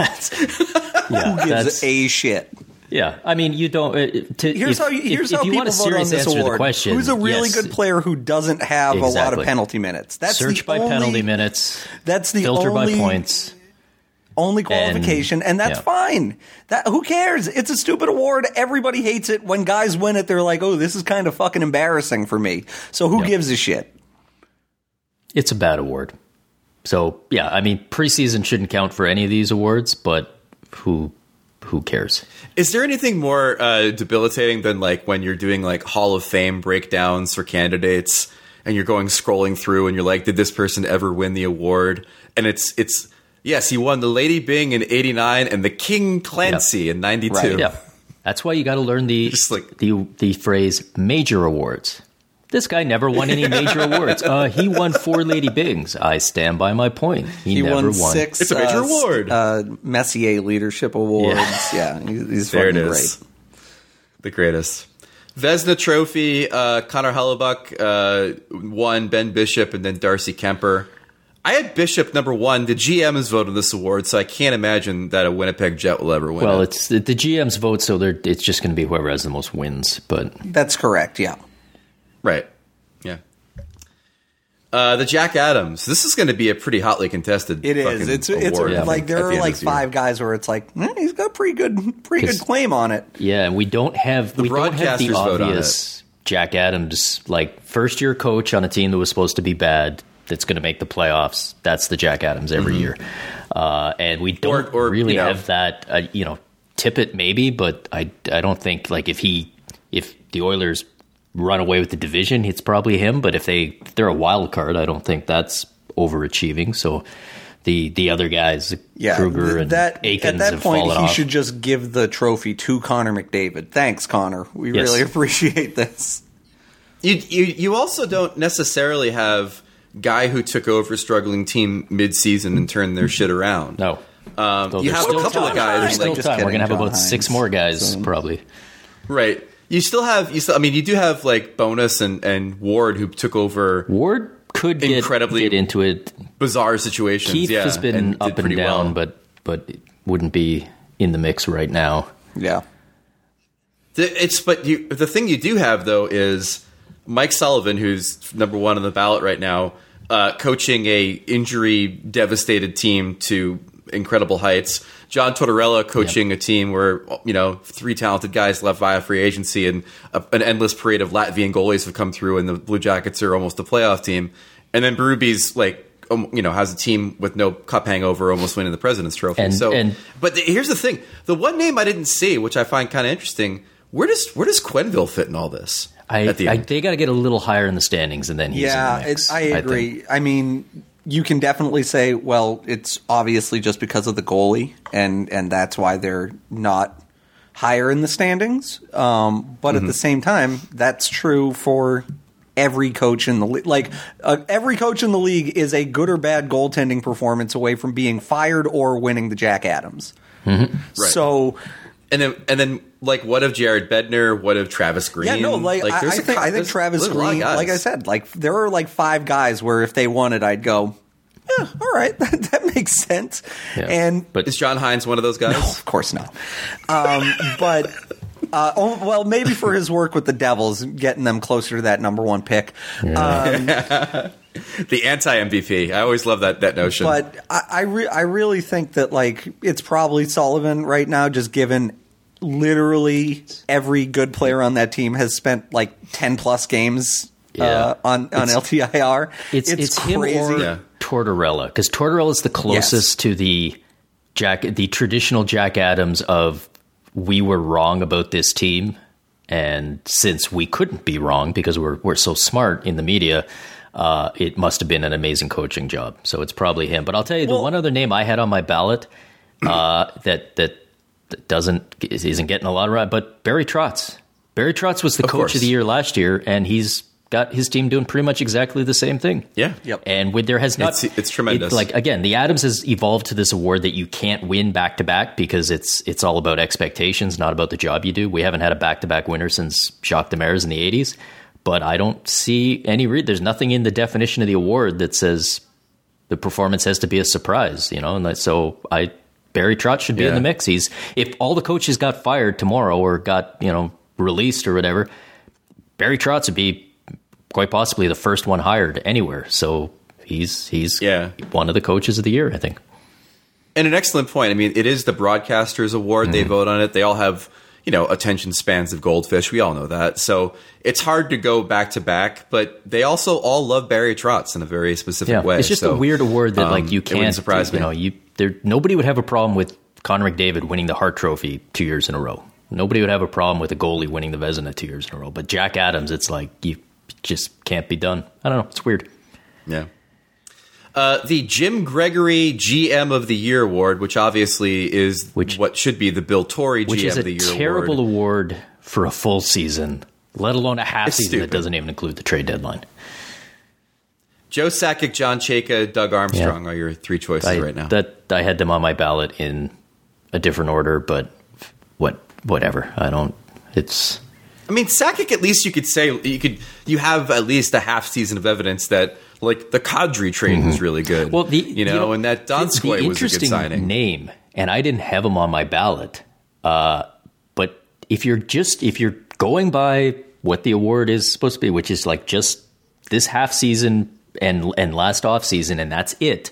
yeah Who gives a shit? Yeah, I mean, you don't. Uh, to, here's if, how you, here's if, how if you people want a vote on serious this answer award. to the question, Who's a really yes, good player who doesn't have exactly. a lot of penalty minutes? That's search the by only, penalty minutes. That's the filter only, by points. Only qualification, and, and that's yeah. fine. That who cares? It's a stupid award. Everybody hates it. When guys win it, they're like, "Oh, this is kind of fucking embarrassing for me." So who yep. gives a shit? It's a bad award. So yeah, I mean, preseason shouldn't count for any of these awards, but who who cares? Is there anything more uh, debilitating than like when you're doing like Hall of Fame breakdowns for candidates and you're going scrolling through and you're like, did this person ever win the award? And it's it's yes, he won the Lady Byng in eighty-nine and the King Clancy yep. in ninety-two. Right, yeah, that's why you got to learn the Just like, the the phrase major awards. This guy never won any major awards. Uh, he won four Lady Byngs. I stand by my point. He, He never won, won. six. It's a major uh, award. Uh, Messier Leadership Awards. Yeah, yeah he's, he's there fucking it is. great. The greatest. Vezina Trophy, uh, Connor Hellebuck uh, won, Ben Bishop, and then Darcy Kemper. I had Bishop number one. The G M has voted this award, so I can't imagine that a Winnipeg Jet will ever win Well, it. it's the, the G M's vote, so they're, it's just going to be whoever has the most wins. But That's correct, yeah. Right. Yeah. Uh, the Jack Adams. This is going to be a pretty hotly contested. It is. fucking It's it's award, a, I like think, there at are the end like of this year. five guys where it's like eh, he's got a pretty good pretty good 'Cause- claim on it. yeah, and we don't have The we don't have the broadcasters vote on obvious Jack Adams like first year coach on a team that was supposed to be bad that's going to make the playoffs. That's the Jack Adams every Mm-hmm. year, uh, and we don't Or- or, really you know- have that. Uh, you know, Tippett maybe, but I I don't think like if he if the Oilers run away with the division, it's probably him. But if they if they're a wild card, I don't think that's overachieving. So the the other guys, Yeah, Kruger th- and that Aikens, at that have point fallen he off. should just give the trophy to Connor McDavid. Thanks, Connor. We Yes. really appreciate this. You, you you also don't necessarily have guy who took over struggling team mid-season and turned their shit around. No. Um, Though you there's have a still couple time. of guys There's still like, Just time. We're kidding, gonna have John about six Hines. more guys So- probably. right. You still have you still. I mean, you do have like Bonus and, and Ward who took over Ward could get, Incredibly get into it. bizarre situations. Keith yeah, has been and did up and pretty down, well. but but it wouldn't be in the mix right now. Yeah. The- It's but you. The thing you do have though is Mike Sullivan, who's number one on the ballot right now, uh, coaching a injury devastated team to incredible heights. John Tortorella coaching Yep. a team where you know three talented guys left via free agency, and a, an endless parade of Latvian goalies have come through, and the Blue Jackets are almost a playoff team. And then Berube's like. Um, you know, has a team with no cup hangover, almost winning the President's Trophy. And- so, and- but the, here's the thing: the one name I didn't see, which I find kind of interesting, where does where does Quenneville fit in all this? I, at the I end? they got to get a little higher in the standings, and then he's Yeah, in the mix, it, I think. agree. I, mean, you can definitely say, well, it's obviously just because of the goalie, and, and that's why they're not higher in the standings. Um, but Mm-hmm. at the same time, that's true for every coach in the league. Like, uh, every coach in the league is a good or bad goaltending performance away from being fired or winning the Jack Adams. Right. So, And then and then like, what of Jared Bednar? What of Travis Green? Yeah, no, like, I, I there's a think co- I think there's- Travis there's a lot of Green, guys. like I said, like there are like five guys where if they won it, I'd go, yeah, all right, that, that makes sense. Yeah. And But Is John Hines one of those guys? no, of course not. Um, but uh, oh, well, maybe for his work with the Devils, getting them closer to that number one pick. Um, The anti-M V P. I always love that that notion. But I I, re- I really think that like it's probably Sullivan right now, just given literally every good player on that team has spent like ten plus games Yeah. uh, on on L T I R. It's it's, him crazy. or Yeah. Tortorella, because Tortorella is the closest Yes. to the Jack, the traditional Jack Adams of we were wrong about this team, and since we couldn't be wrong because we're we're so smart in the media, uh, it must have been an amazing coaching job. So it's probably him. But I'll tell you, the Well- one other name I had on my ballot uh, that that that doesn't isn't getting a lot of right, but Barry Trotz. Barry Trotz was the Of coach course. of the year last year, and he's got his team doing pretty much exactly the same thing. yeah. Yep. And with there has not It's- it's tremendous. it- like again, the Adams has evolved to this award that you can't win back to back because it's it's all about expectations, not about the job you do. We haven't had a back to back winner since Jacques Demers in the eighties, but I don't see any re- there's nothing in the definition of the award that says the performance has to be a surprise, you know. And that, so I Barry Trotz should be in Yeah. the mix. He's if all the coaches got fired tomorrow or got, you know, released or whatever, Barry Trotz would be quite possibly the first one hired anywhere. So he's he's Yeah. one of the coaches of the year, I think. And an excellent point. I mean, it is the Broadcasters Award. They vote on it. They all have, you know, attention spans of goldfish. We all know that. So it's hard to go back to back, but they also all love Barry Trotz in a very specific Yeah, way. it's just So, a weird award that um, like you it wouldn't can't surprise you me. know you there nobody would have a problem with Connor McDavid winning the Hart Trophy two years in a row. Nobody would have a problem with a goalie winning the Vezina two years in a row. But Jack Adams, it's like you just can't be done. I don't know. It's weird. Yeah. Uh, the Jim Gregory G M of the Year Award, which obviously is Which- what should be the Bill Torrey Which G M is of a the Year terrible Award. award for a full season, let alone a half It's season stupid. that doesn't even include the trade deadline. Joe Sakic, John Chayka, Doug Armstrong Yeah. are your three choices I, right now. That I had them on my ballot in a different order, but what whatever. I don't. It's I mean, Sakic, at least you could say you could you have at least a half season of evidence that like the Kadri trade was really good. well, the you know, and that the Donskoy was a good interesting signing. name, and I didn't have him on my ballot. Uh, but if you're just if you're going by what the award is supposed to be, which is like just this half season and and last off season, and that's it.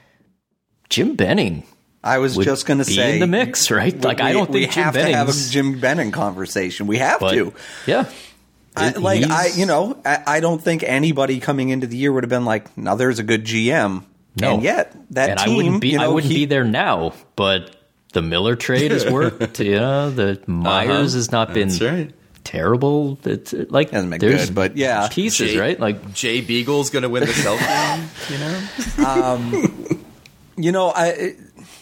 Jim Benning I was would just going to be say in the mix, right? we- Like I we- don't we think Jim have to have a Benning's, Jim Benning conversation. We have but to. yeah. I, like He's- I, you know, I, I don't think anybody coming into the year would have been like, "Now there's a good G M." No. And yet that and team, I wouldn't be you know, I wouldn't he- be there now, but the Miller trade has worked. You know, the Myers Uh-huh. has not been That's right. terrible. It's uh, like Hasn't been there's good, but yeah. pieces, Jay- right? Like Jay Beagle's going to win the Selkie, you know? You know, I it,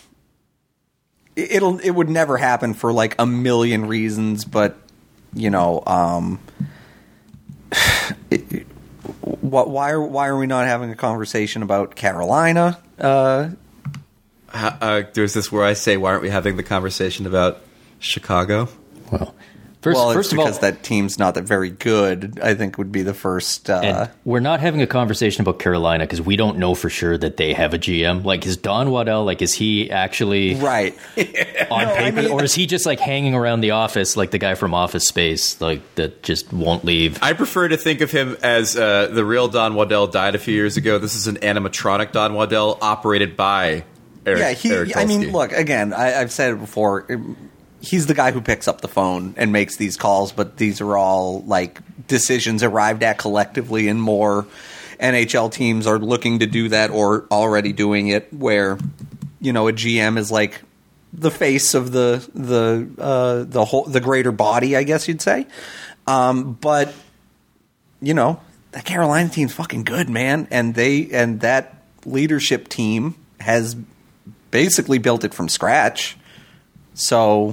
it'll it would never happen for like a million reasons, but you know, um, it, it- what? Why are why are we not having a conversation about Carolina? Uh, Ha- uh, there's this where I say, why aren't we having the conversation about Chicago? well, first well, first it's of all, because that team's not that very good. I think would be the first. Uh, and we're not having a conversation about Carolina because we don't know for sure that they have a G M. Like, is Don Waddell, like, is he actually right. on No, I paper, mean- or is he just like hanging around the office like the guy from Office Space, like that just won't leave? I prefer to think of him as uh, the real Don Waddell died a few years ago. This is an animatronic Don Waddell operated by Eric. Yeah, he. Eric I mean, Tulsky. look again. I, I've said it before. He's the guy who picks up the phone and makes these calls, but these are all like decisions arrived at collectively, and more N H L teams are looking to do that or already doing it. Where you know a G M is like the face of the the uh, the whole the greater body, I guess you'd say. Um, but you know the Carolina team's fucking good, man, and they and that leadership team has basically built it from scratch. So,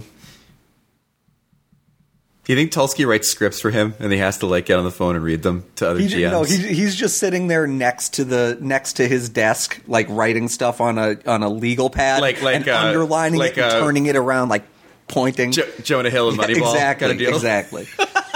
Do you think Tulsky writes scripts for him and he has to like get on the phone and read them to other he, G Ms? no, he, he's just sitting there next to the next to his desk, like writing stuff on a on a legal pad, Like- like, and uh, underlining like, it and uh, turning it around. Like, pointing. Jo- Jonah Hill and Moneyball exactly, kind of deal. Exactly.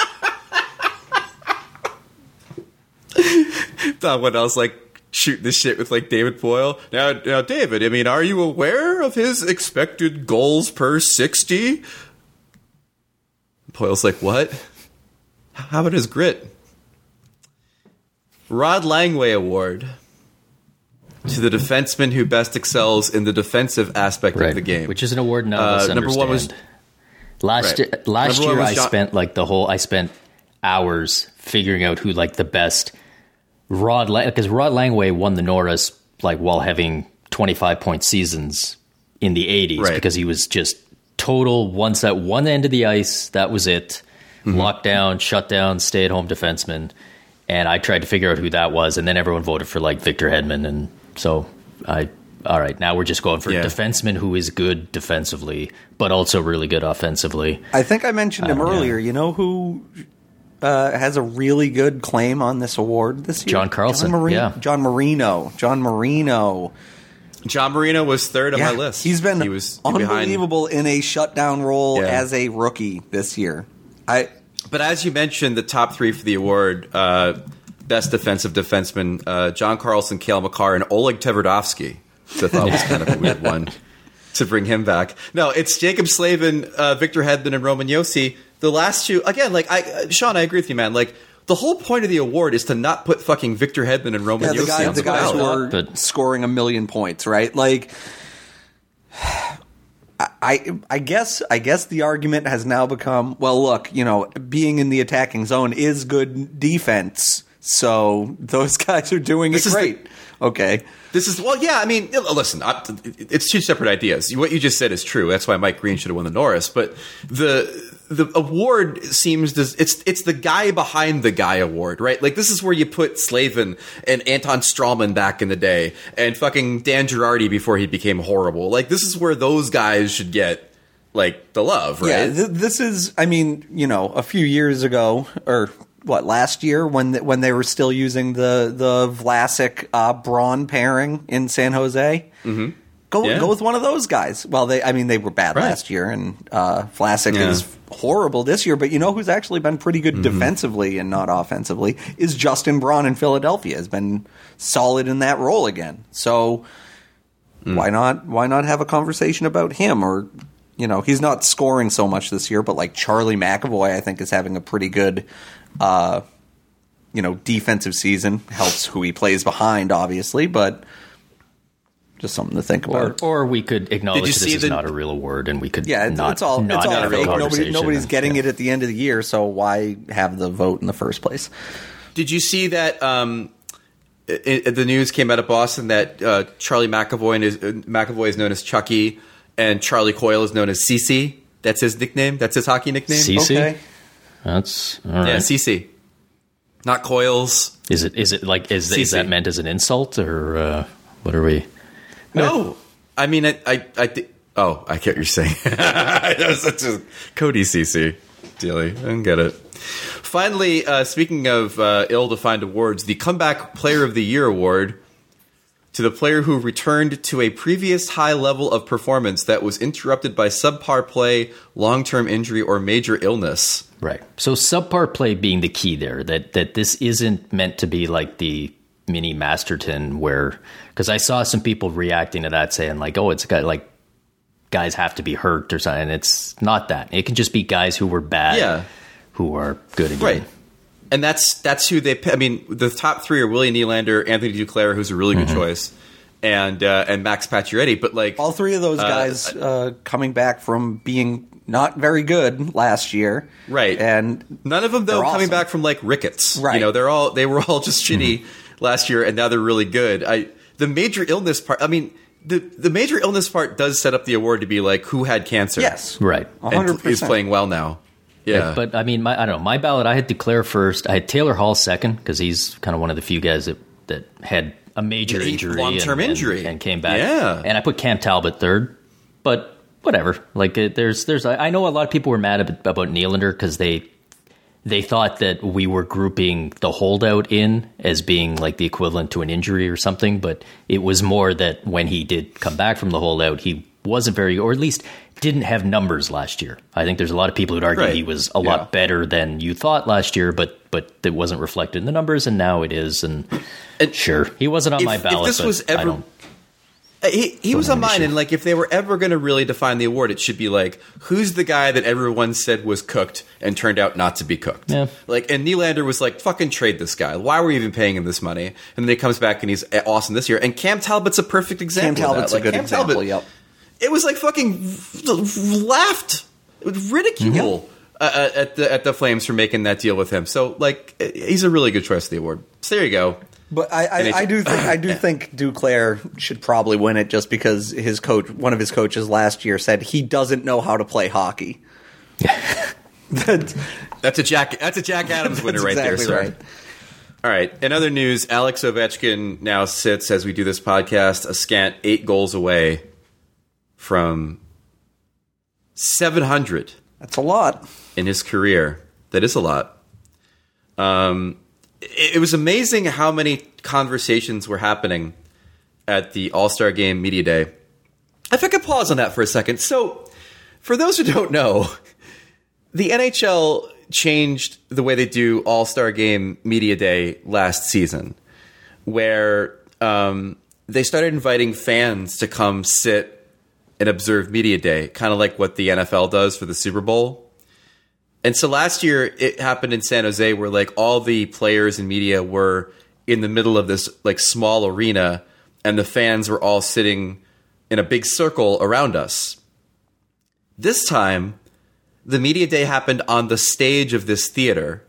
Thought what else like shoot this shit with like David Boyle. Now, now, David, I mean, are you aware of his expected goals per sixty? Boyle's like, what? How about his grit? Rod Langway Award to the defenseman who best excels in the defensive aspect right. of the game, which is an award none of uh, us number understand. one was last right. year, last number year one was I John- spent like the whole I spent hours figuring out who like the best Rod because Rod Langway won the Norris like while having twenty-five point seasons in the eighties right. because he was just total once at one end of the ice, that was it. Mm-hmm. Lockdown, shutdown, stay at home defenseman. And I tried to figure out who that was, and then everyone voted for like Victor Hedman, and so I all right, now we're just going for yeah. a defenseman who is good defensively, but also really good offensively. I think I mentioned him Um, earlier. yeah. You know who uh, has a really good claim on this award this year? John Carlson, John Marino. yeah. John Marino. John Marino. John Marino was third on Yeah, my list. He's been he was unbelievable behind. in a shutdown role Yeah. as a rookie this year. I But as you mentioned, the top three for the award, uh, best defensive defenseman, uh, John Carlson, Cale Makar, and Oleg Tverdovsky. So I thought was kind of a weird one to bring him back. No, it's Jacob Slavin, uh, Victor Hedman, and Roman Josi. The last two, again, like I, uh, Sean, I agree with you, man. Like the whole point of the award is to not put fucking Victor Hedman and Roman yeah, the, Josi guy, on the the guys who ballot. are But- scoring a million points, right? Like, I, I guess, I guess the argument has now become, well, look, you know, being in the attacking zone is good defense, so those guys are doing This it is the- great. Okay. This is well, yeah. I mean, listen, I, it's two separate ideas. What you just said is true. That's why Mike Green should have won the Norris. But the the award seems to it's it's the guy behind the guy award, right? Like this is where you put Slavin and Anton Strawman back in the day, and fucking Dan Girardi before he became horrible. Like this is where those guys should get like the love, right? Yeah, th- this is, I mean, you know, a few years ago, or what, last year, when th- when they were still using the the Vlasic uh, Braun pairing in San Jose. Mm-hmm. Go Yeah. go with one of those guys. Well, they, I mean, they were bad Right. last year, and uh, Vlasic Yeah. is horrible this year. But you know who's actually been pretty good defensively and not offensively is Justin Braun in Philadelphia. Has been solid in that role again. So why not why not have a conversation about him? Or you know, he's not scoring so much this year, but like Charlie McAvoy, I think is having a pretty good, uh, you know, defensive season. Helps who he plays behind, obviously, but just something to think Or, about. or we could acknowledge you this see is the- not a real award, and we could Yeah, it's, not, it's all not it's all have a fake. Nobody, conversation. nobody's getting Yeah. it at the end of the year, so why have the vote in the first place? Did you see that? Um, it, it- the news came out of Boston that uh, Charlie McAvoy is uh, McAvoy is known as Chucky, and Charlie Coyle is known as C C. That's his nickname. That's his hockey nickname. C C? Okay. That's all right. Yeah, C C. Not Coils. Is it? Is it like? Is, C is C. that meant as an insult, or uh, what are we? No, I mean, I, I, I th- oh, I get what you're saying. That was such a Cody C C, Dealey. I don't get it. Finally, uh, speaking of uh, ill-defined awards, the Comeback Player of the Year award to the player who returned to a previous high level of performance that was interrupted by subpar play, long-term injury, or major illness. Right. So subpar play being the key there. That that this isn't meant to be like the mini Masterton where, because I saw some people reacting to that saying like, oh, it's got like guys have to be hurt or something. And it's not that. It can just be guys who were bad, Yeah. who are good again. Right. And that's that's who they pick. I mean, the top three are Willie Nylander, Anthony Duclair, who's a really good choice, and uh, and Max Pacioretty. But like All three of those Uh, guys uh, coming back from being not very good last year, Right. And none of them though they're coming awesome. back from like rickets. Right. You know, they're all they were all just shitty last year, and now they're really good. I the major illness part. I mean, the the major illness part does set up the award to be like who had cancer. yes, Right. a and hundred is percent. playing well now. Yeah. But I mean, my, I don't know. My ballot, I had Duclair first. I had Taylor Hall second because he's kind of one of the few guys that, that had a major He- injury, long-term and, injury. and, and came back. Yeah. And I put Cam Talbot third, but whatever. Like it, there's, there's. I I know a lot of people were mad about, about Nylander because they they thought that we were grouping the holdout in as being like the equivalent to an injury or something, but it was more that when he did come back from the holdout, he wasn't very, or at least didn't have numbers last year. I think there's a lot of people who'd argue Right. he was a Yeah. lot better than you thought last year, but but it wasn't reflected in the numbers, and now it is. And, And sure, he wasn't on if, my ballot. if this but was I ever, don't- he he was have on an mine, issue. and like if they were ever going to really define the award, it should be like who's the guy that everyone said was cooked and turned out not to be cooked. Yeah. Like, and Nylander was like, fucking trade this guy. Why were we even paying him this money? And then he comes back and he's awesome this year. And Cam Talbot's a perfect Cam example. Talbot's of that. Like, a good Cam example. Talbot, Yep. It was like fucking laughed, ridicule uh, at the at the Flames for making that deal with him. So like, he's a really good choice for the award. So there you go. But I, I, I do think I do think Duclair should probably win it just because his coach, one of his coaches last year, said he doesn't know how to play hockey. that, That's a Jack. That's a Jack Adams winner that's right exactly there, sir. right. All right. In other news, Alex Ovechkin now sits, as we do this podcast, a scant eight goals away from seven hundred That's a lot. in his career. That is a lot. Um, it, it was amazing how many conversations were happening at the All-Star Game Media Day. If I could pause on that for a second. So, for those who don't know, the N H L changed the way they do All-Star Game Media Day last season, where um, they started inviting fans to come sit and observe Media Day, kind of like what the N F L does for the Super Bowl. And so last year, it happened in San Jose where like all the players and media were in the middle of this like small arena, and the fans were all sitting in a big circle around us. This time, the Media Day happened on the stage of this theater,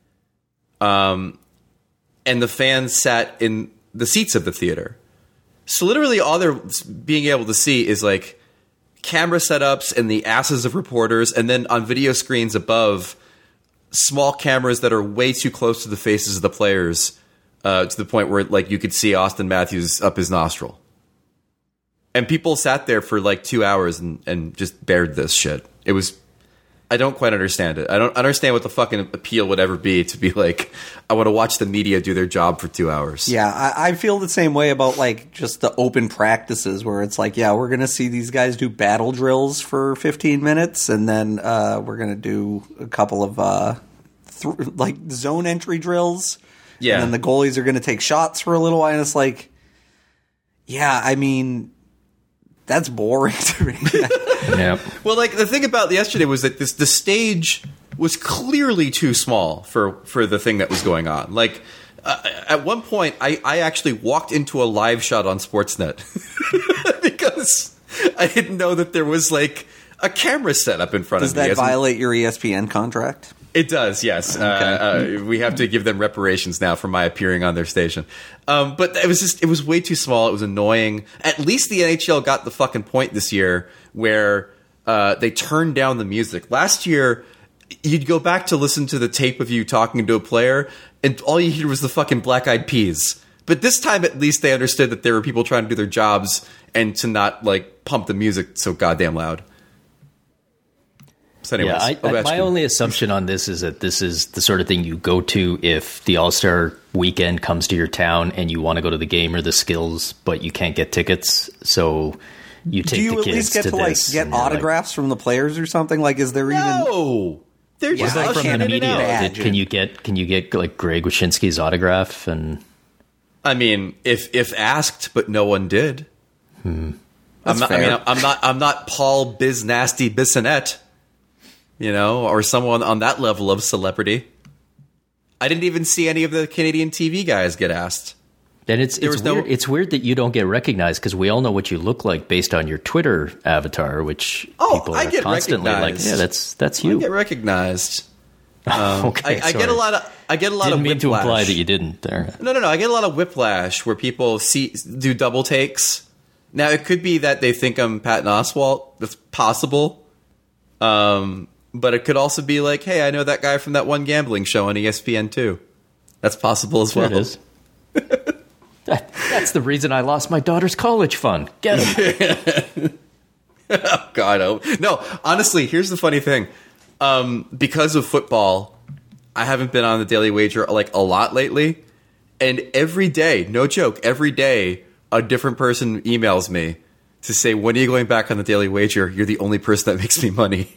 um, and the fans sat in the seats of the theater. So literally all they're being able to see is like camera setups and the asses of reporters, and then on video screens above, small cameras that are way too close to the faces of the players, uh, to the point where like you could see Austin Matthews up his nostril. And people sat there for like two hours and, and just bared this shit. It was, I don't quite understand it. I don't understand what the fucking appeal would ever be to be like, I want to watch the media do their job for two hours. Yeah, I, I feel the same way about like just the open practices where it's like, yeah, we're going to see these guys do battle drills for fifteen minutes, and then uh, we're going to do a couple of uh, th- like zone entry drills. Yeah. And then the goalies are going to take shots for a little while, and it's like, yeah, I mean, that's boring to me. yeah. Well, like the thing about yesterday was that this the stage was clearly too small for for the thing that was going on. Like uh, at one point, I I actually walked into a live shot on Sportsnet because I didn't know that there was like a camera set up in front Does of me. that As- violate your E S P N contract? It does, yes. Uh, uh, we have to give them reparations now for my appearing on their station. Um, but it was just, it was way too small. It was annoying. At least the N H L got the fucking point this year where uh, they turned down the music. Last year, you'd go back to listen to the tape of you talking to a player, and all you hear was the fucking Black Eyed Peas. But this time, at least they understood that there were people trying to do their jobs and to not, like, pump the music so goddamn loud. So anyways, Yeah, I, I, my only assumption on this is that this is the sort of thing you go to if the All-Star weekend comes to your town and you want to go to the game or the skills, but you can't get tickets. So you take Do you the at kids least get to, to, like this. get and they're like- autographs from the players or something? Like, is there even? No! They're just I like from ushering the in and media, out. Bad. did, can you get can you get like Greg Wyshynski's autograph? And I mean, if if asked, but no one did. I'm not, I fair. mean, I'm not. I'm not Paul Biz Nasty Bissonnette, you know, or someone on that level of celebrity. I didn't even see any of the Canadian T V guys get asked. then it's There it's was no- weird. It's weird that you don't get recognized because we all know what you look like based on your Twitter avatar, which Oh, people I are get constantly like, recognized. yeah, that's that's I you. get recognized. okay, I, I get a sorry. lot of. I get a lot Didn't of mean to whiplash. imply that you didn't there. No, no, no. I get a lot of whiplash where people see do double takes. Now it could be that they think I'm Patton Oswalt. That's possible. Um, but it could also be like, hey, I know that guy from that one gambling show on E S P N two. That's possible as There well. it is. That- that's the reason I lost my daughter's college fund. Get him. God, oh. No, honestly, here's the funny thing. Um, because of football, I haven't been on the Daily Wager like a lot lately. And every day, no joke, every day, a different person emails me to say, when are you going back on the Daily Wager? You're the only person that makes me money.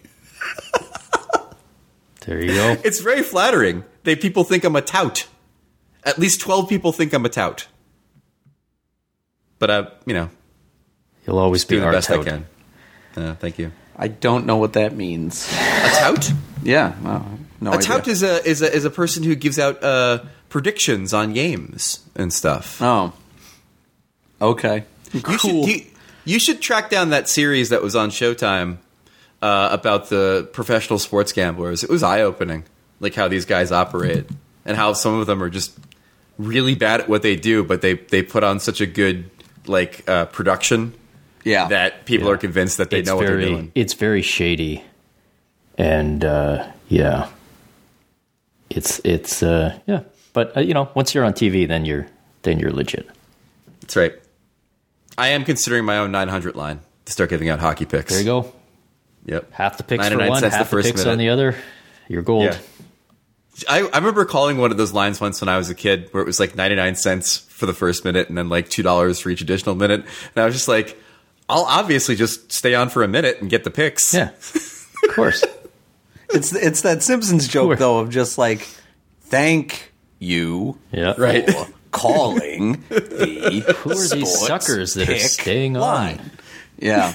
There you go. It's very flattering. They people think I'm a tout. At least twelve people think I'm a tout. But I, you know, You'll always be do the our best tout. I can. Uh, thank you. I don't know what that means. A tout? Yeah, well, no a idea. tout is a is a is a person who gives out uh, predictions on games and stuff. Oh. Okay. You Cool. should you, you should track down that series that was on Showtime uh, about the professional sports gamblers. It was eye opening, like how these guys operate and how some of them are just really bad at what they do, but they they put on such a good like uh, production Yeah. that people Yeah. are convinced that they It's know what very, they're doing. it's very shady, and uh, yeah, it's it's uh, yeah. But uh, you know, once you're on T V, then you're then you're legit. That's right. I am considering my own nine hundred line to start giving out hockey picks. There you go. Yep. Half the picks for ninety-nine one, cents half the the, first picks minute. on the other. You're gold. Yeah. I, I remember calling one of those lines once when I was a kid where it was like ninety-nine cents for the first minute and then like two dollars for each additional minute. And I was just like, I'll obviously just stay on for a minute and get the picks. Yeah, of course. It's it's that Simpsons joke Sure. though of just like, thank you Yeah, Right. for calling the Who are these sports suckers that are pick staying on? line. Yeah.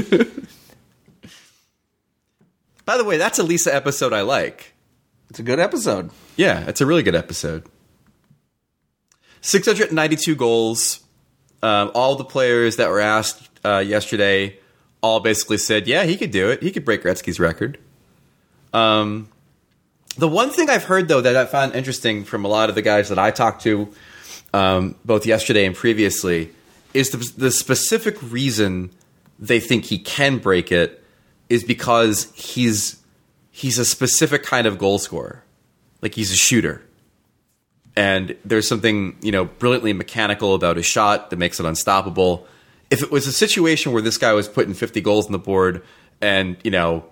By the way, that's a Lisa episode I like. It's a good episode. Yeah, it's a really good episode. six hundred ninety-two goals. Um, all the players that were asked uh, yesterday all basically said, yeah, he could do it. He could break Gretzky's record. Um, the one thing I've heard, though, that I found interesting from a lot of the guys that I talked to, um, both yesterday and previously, is the, the specific reason they think he can break it is because he's he's a specific kind of goal scorer. Like, he's a shooter. And there's something, you know, brilliantly mechanical about his shot that makes it unstoppable. If it was a situation where this guy was putting fifty goals on the board and, you know,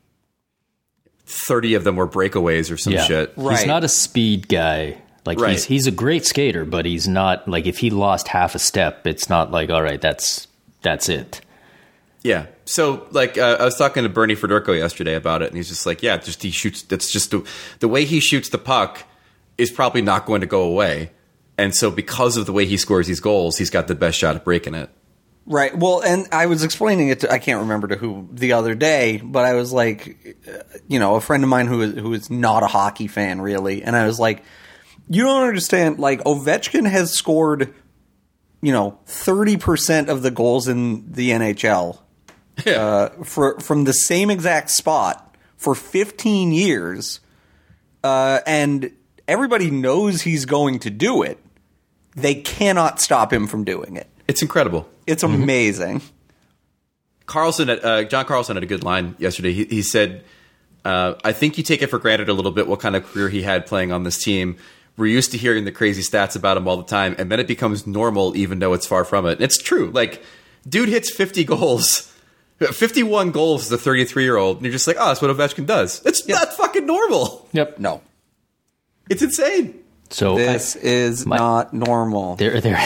thirty of them were breakaways or some Yeah. shit. Right. He's not a speed guy. Like Right. he's he's a great skater, but he's not like if he lost half a step, it's not like all right, that's that's it. Yeah. So, like, uh, I was talking to Bernie Fedorko yesterday about it, and he's just like, yeah, just he shoots. That's just the, the way he shoots the puck is probably not going to go away. And so, because of the way he scores these goals, he's got the best shot at breaking it. Right. Well, and I was explaining it to, I can't remember to who the other day, but I was like, uh, you know, a friend of mine who is, who is not a hockey fan really. And I was like, you don't understand, like Ovechkin has scored, you know, thirty percent of the goals in the N H L uh, for, from the same exact spot for fifteen years. Uh, and everybody knows he's going to do it. They cannot stop him from doing it. It's incredible. It's amazing. Carlson, had, uh, John Carlson had a good line yesterday. He, he said, uh, I think you take it for granted a little bit what kind of career he had playing on this team. We're used to hearing the crazy stats about him all the time, and then it becomes normal even though it's far from it. And it's true. Like, dude hits fifty goals. fifty-one goals as a thirty-three-year-old, and you're just like, oh, that's what Ovechkin does. It's not fucking normal. Yep. No. It's insane. So This I, is my- not normal. there there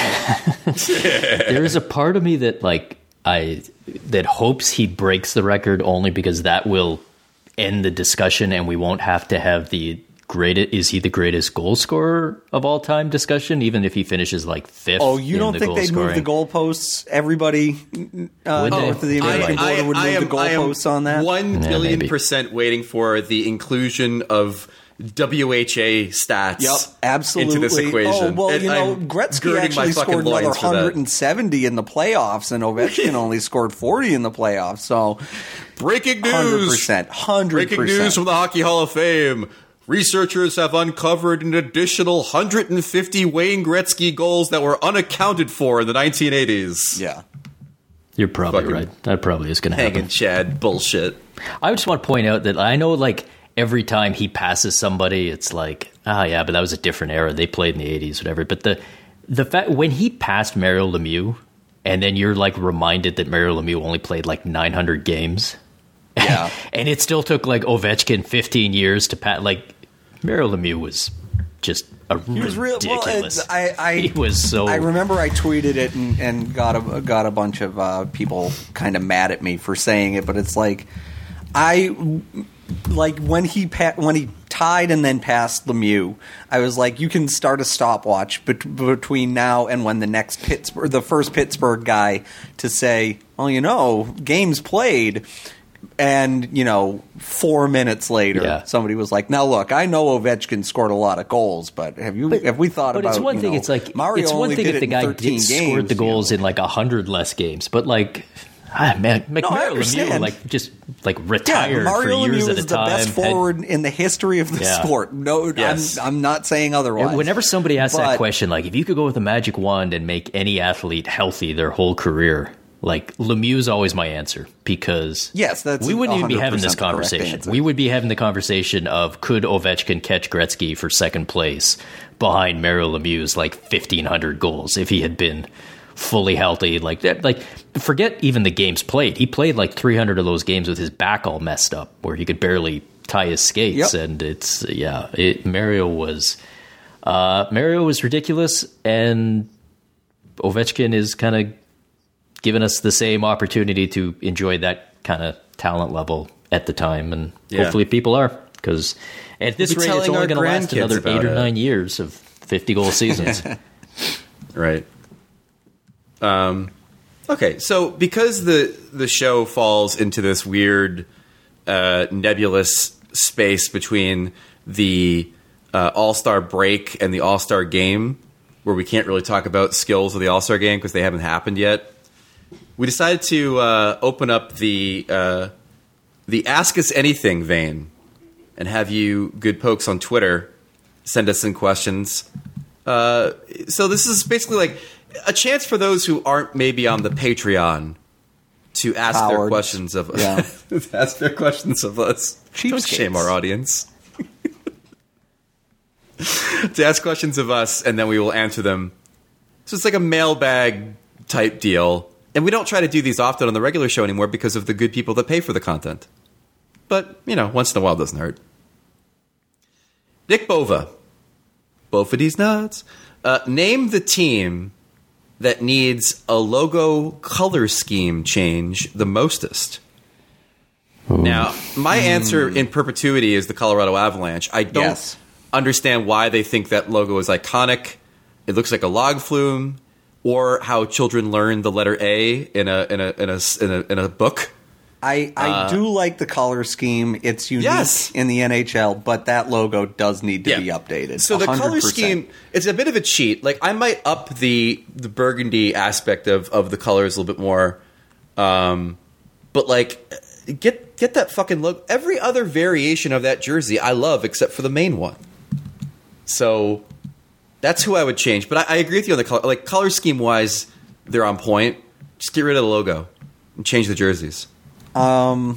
there is a part of me that like I that hopes he breaks the record only because that will end the discussion and we won't have to have the greatest is he the greatest goal scorer of all time discussion even if he finishes like fifth. Oh, you in don't the think goal they'd scoring. move the goalposts? Everybody uh, Would they? north of the American I- border I- would I move am- the I am goalposts on that? One Yeah, billion maybe. percent waiting for the inclusion of W H A stats Yep, absolutely. into this equation. Oh, well, And you know, I'm Gretzky girding my actually fucking scored another loins for that. one hundred seventy in the playoffs, and Ovechkin only scored forty in the playoffs. So, Breaking news! one hundred percent. one hundred percent. Breaking news from the Hockey Hall of Fame. Researchers have uncovered an additional one hundred fifty Wayne Gretzky goals that were unaccounted for in the nineteen eighties. Yeah. You're probably Fucking right. That probably is going to happen. Hanging Chad bullshit. I just want to point out that I know, like, every time he passes somebody, it's like, ah, oh, yeah, but that was a different era. They played in the eighties, whatever. But the the fact when he passed Mario Lemieux, and then you're like reminded that Mario Lemieux only played like nine hundred games, Yeah. and it still took like Ovechkin fifteen years to pass. Like Mario Lemieux was just a He was real. ridiculous. Well, I, I, he was so. I remember I tweeted it and, and got a got a bunch of uh, people kind of mad at me for saying it, but it's like I like when he pa- when he tied and then passed Lemieux. I was like, you can start a stopwatch bet- between now and when the next Pittsburgh, the first Pittsburgh guy to say, well, you know, games played. And, you know, four minutes later, yeah. somebody was like, now, look, I know Ovechkin scored a lot of goals, but have you? But, have we thought but about, it's one you thing, know, it's like, Mario it's one only thing did if the it in guy thirteen did, games, scored the goals you know? in like one hundred less games, but like, ah, man, No, I McMurray Lemieux, understand. like, just like Yeah, retired Mario for years Lemieux at a is the time. best forward and, in the history of the Yeah. sport. No, Yes. I'm, I'm not saying otherwise. Whenever somebody asks But- that question, like, if you could go with a magic wand and make any athlete healthy their whole career, like, Lemieux's always my answer, because Yes, that's we wouldn't even be having this one hundred percent the correct conversation. answer. We would be having the conversation of could Ovechkin catch Gretzky for second place behind Mario Lemieux's like fifteen hundred goals if he had been fully healthy. Like that, like forget even the games played. He played like three hundred of those games with his back all messed up, where he could barely tie his skates. Yep. And it's yeah, it, Mario was uh, Mario was ridiculous, and Ovechkin is kind of given us the same opportunity to enjoy that kind of talent level at the time, and Yeah. hopefully people are, because at this We'll be rate it's telling only our going to last grandkids another about eight or it. nine years of fifty goal seasons. Right. Um, okay, so because the the show falls into this weird uh, nebulous space between the uh, All-Star break and the All-Star game, where we can't really talk about skills of the All-Star game because they haven't happened yet, we decided to uh, open up the uh, the Ask Us Anything vein and have you good pokes on Twitter send us some questions. Uh, so this is basically like a chance for those who aren't maybe on the Patreon to ask their Cowards. questions of Yeah. to ask their questions of us. Don't Cheapskates. shame our audience. To ask questions of us, and then we will answer them. So it's like a mailbag type deal. And we don't try to do these often on the regular show anymore because of the good people that pay for the content. But, you know, once in a while doesn't hurt. Nick Bova. Bofady's nuts. Uh, name the team that needs a logo color scheme change the mostest. Now, my answer in perpetuity is the Colorado Avalanche. I don't Yes. understand why they think that logo is iconic. It looks like a log flume, or how children learn the letter A in a in a in a in a, in a book. I, I do like the color scheme. It's unique Yes. in the N H L, but that logo does need to be updated. So the one hundred color percent. scheme, it's a bit of a cheat. Like I might up the the burgundy aspect of, of the colors a little bit more, um, but like get get that fucking logo. Every other variation of that jersey I love except for the main one. So that's who I would change. But I, I agree with you on the color. Like color scheme wise, they're on point. Just get rid of the logo and change the jerseys. Um,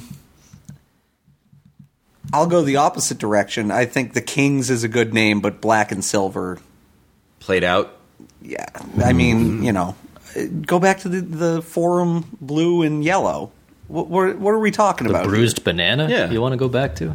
I'll go the opposite direction. I think the Kings is a good name, but black and silver, Played out. yeah. I mean, you know, go back to the, the Forum blue and yellow. What, what, what are we talking The about? here? bruised banana. Yeah. You want to go back to?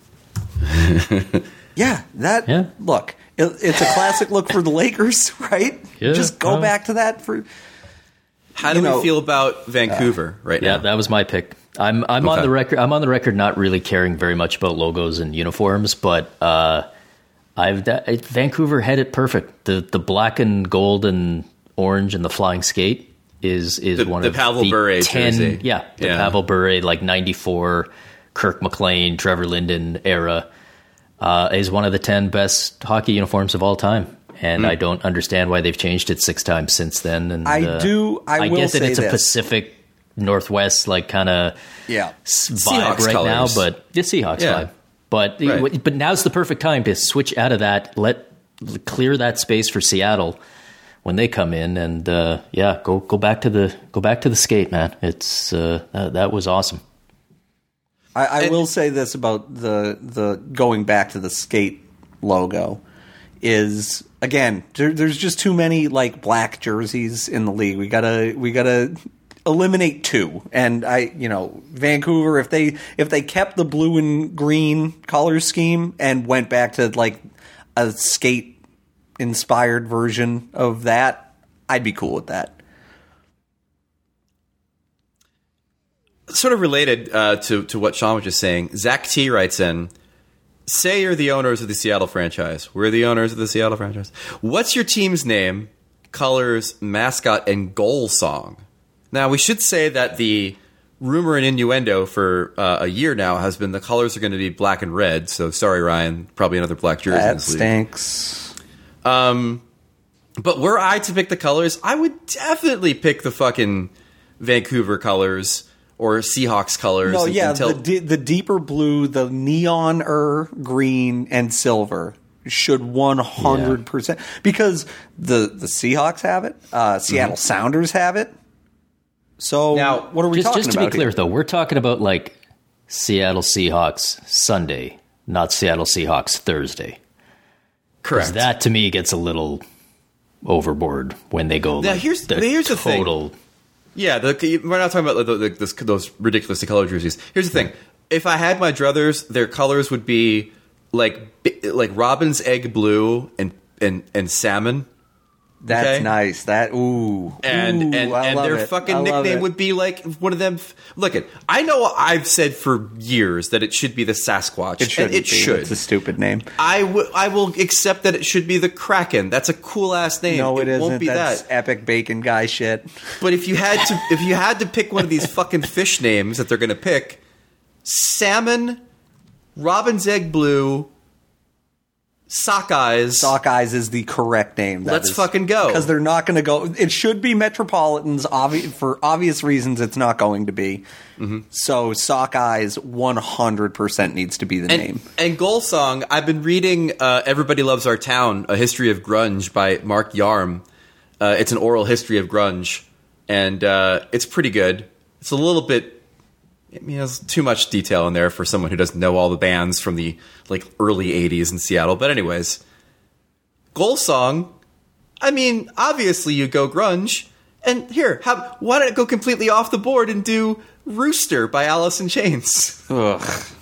Yeah, that. Yeah. Look, it, it's a classic look for the Lakers, right? Yeah, Just go uh, back to that for. How do You we know- feel about Vancouver right Yeah, now? that was my pick. I'm I'm on Okay. the record. I'm on the record not really caring very much about logos and uniforms, but uh, I've that, it, Vancouver had it perfect. The the black and gold and orange and the flying skate is is The- one the of Pavel the Bure ten. jersey. Yeah, the Yeah. Pavel Bure like ninety-four, Kirk McLean, Trevor Linden era uh, is one of the ten best hockey uniforms of all time. And I don't understand why they've changed it six times since then. And I uh, do- I will get that say it's a this. Pacific Northwest like kind of Yeah. vibe Seahawks right now, colors. but the Seahawks Yeah. vibe. But Right. but now's the perfect time to switch out of that. Let clear that space for Seattle when they come in, and uh, yeah, go go back to the go back to the skate, man. It's uh, that, that was awesome. I, I And- will say this about the the going back to the skate logo is again there, there's just too many like black jerseys in the league. We gotta we gotta eliminate two. And I you know Vancouver, if they if they kept the blue and green color scheme and went back to like a skate inspired version of that, I'd be cool with that. Sort of related uh, to, to what Sean was just saying, Zach T writes in, say you're the owners of the Seattle franchise. We're the owners of the Seattle franchise. What's your team's name, colors, mascot, and goal song? Now, we should say that the rumor and innuendo for uh, a year now has been the colors are going to be black and red. So sorry, Ryan, probably another black jersey. That in this league. stinks. Um, but were I to pick the colors, I would definitely pick the fucking Vancouver colors or Seahawks colors. No, yeah, until- the, d- the deeper blue, the neon-er green, and silver should one hundred percent. Because the, the Seahawks have it, uh, Seattle Mm-hmm. Sounders have it. So Now, what are we Just, talking just to about be clear, here? though, we're talking about like Seattle Seahawks Sunday, not Seattle Seahawks Thursday. Correct. That to me gets a little overboard when they go. Now, like, here's- the here's the thing. total. Yeah, the, we're not talking about the, the, this, those ridiculously colored jerseys. Here's the thing: if I had my druthers, their colors would be like bi- like robin's egg blue and and and salmon, That's okay? nice. That ooh, and ooh, and, I and love their it. I fucking love nickname it. would be like one of them. Look it, I know I've said for years that it should be the Sasquatch. It should. and it should. It's a stupid name. I, w- I will accept that it should be the Kraken. That's a cool ass name. No, it, it isn't. won't be That's that. epic bacon guy shit. But if you had to, if you had to pick one of these fucking fish names that they're going to pick, salmon, robin's egg blue, sockeyes. Sockeyes is the correct name. That Let's is- fucking go. Because they're not going to go. It should be Metropolitans. Obvi- for obvious reasons, it's not going to be. Mm-hmm. So Sockeyes one hundred percent needs to be the and, name. and goal song. I've been reading uh, "Everybody Loves Our Town: A History of Grunge" by Mark Yarm. Uh, it's an oral history of grunge, and uh, it's pretty good. It's a little bit. I mean, there's too much detail in there for someone who doesn't know all the bands from the like early eighties in Seattle. But anyways, goal song. I mean, obviously you go grunge, and here, how, why don't it go completely off the board and do "Rooster" by Alice in Chains? Ugh.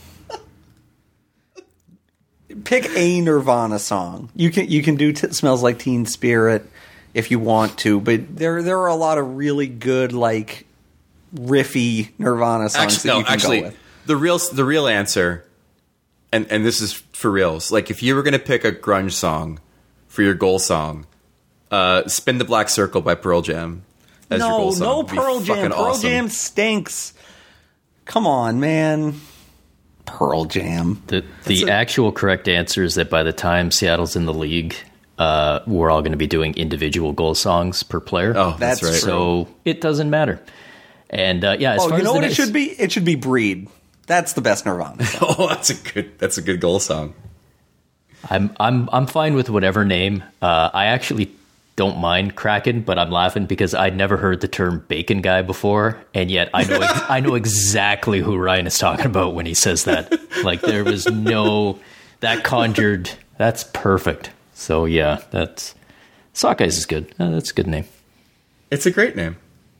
Pick a Nirvana song. You can you can do t- "Smells Like Teen Spirit" if you want to, but there there are a lot of really good like riffy Nirvana songs Actually, that no, you can actually, go with. the real the real answer, and and this is for reals. Like, if you were going to pick a grunge song for your goal song, uh, "Spin the Black Circle" by Pearl Jam as your No, goal song no would be Pearl Jam. fucking Pearl awesome. Jam stinks. Come on, man. Pearl Jam. The the actual correct answer is that by the time Seattle's in the league, uh, we're all going to be doing individual goal songs per player. Oh, that's, That's right. so it doesn't matter. And uh, yeah, as Oh, far you as know the what it next- should be? It should be Breed. That's the best Nirvana song. Oh, that's a good. That's a good goal song. I'm I'm I'm fine with whatever name. Uh, I actually don't mind Kraken, but I'm laughing because I'd never heard the term bacon guy before, and yet I know ex- I know exactly who Ryan is talking about when he says that. Like, there was no that conjured. That's perfect. So yeah, that's Sockeyes is good. Uh, that's a good name. It's a great name.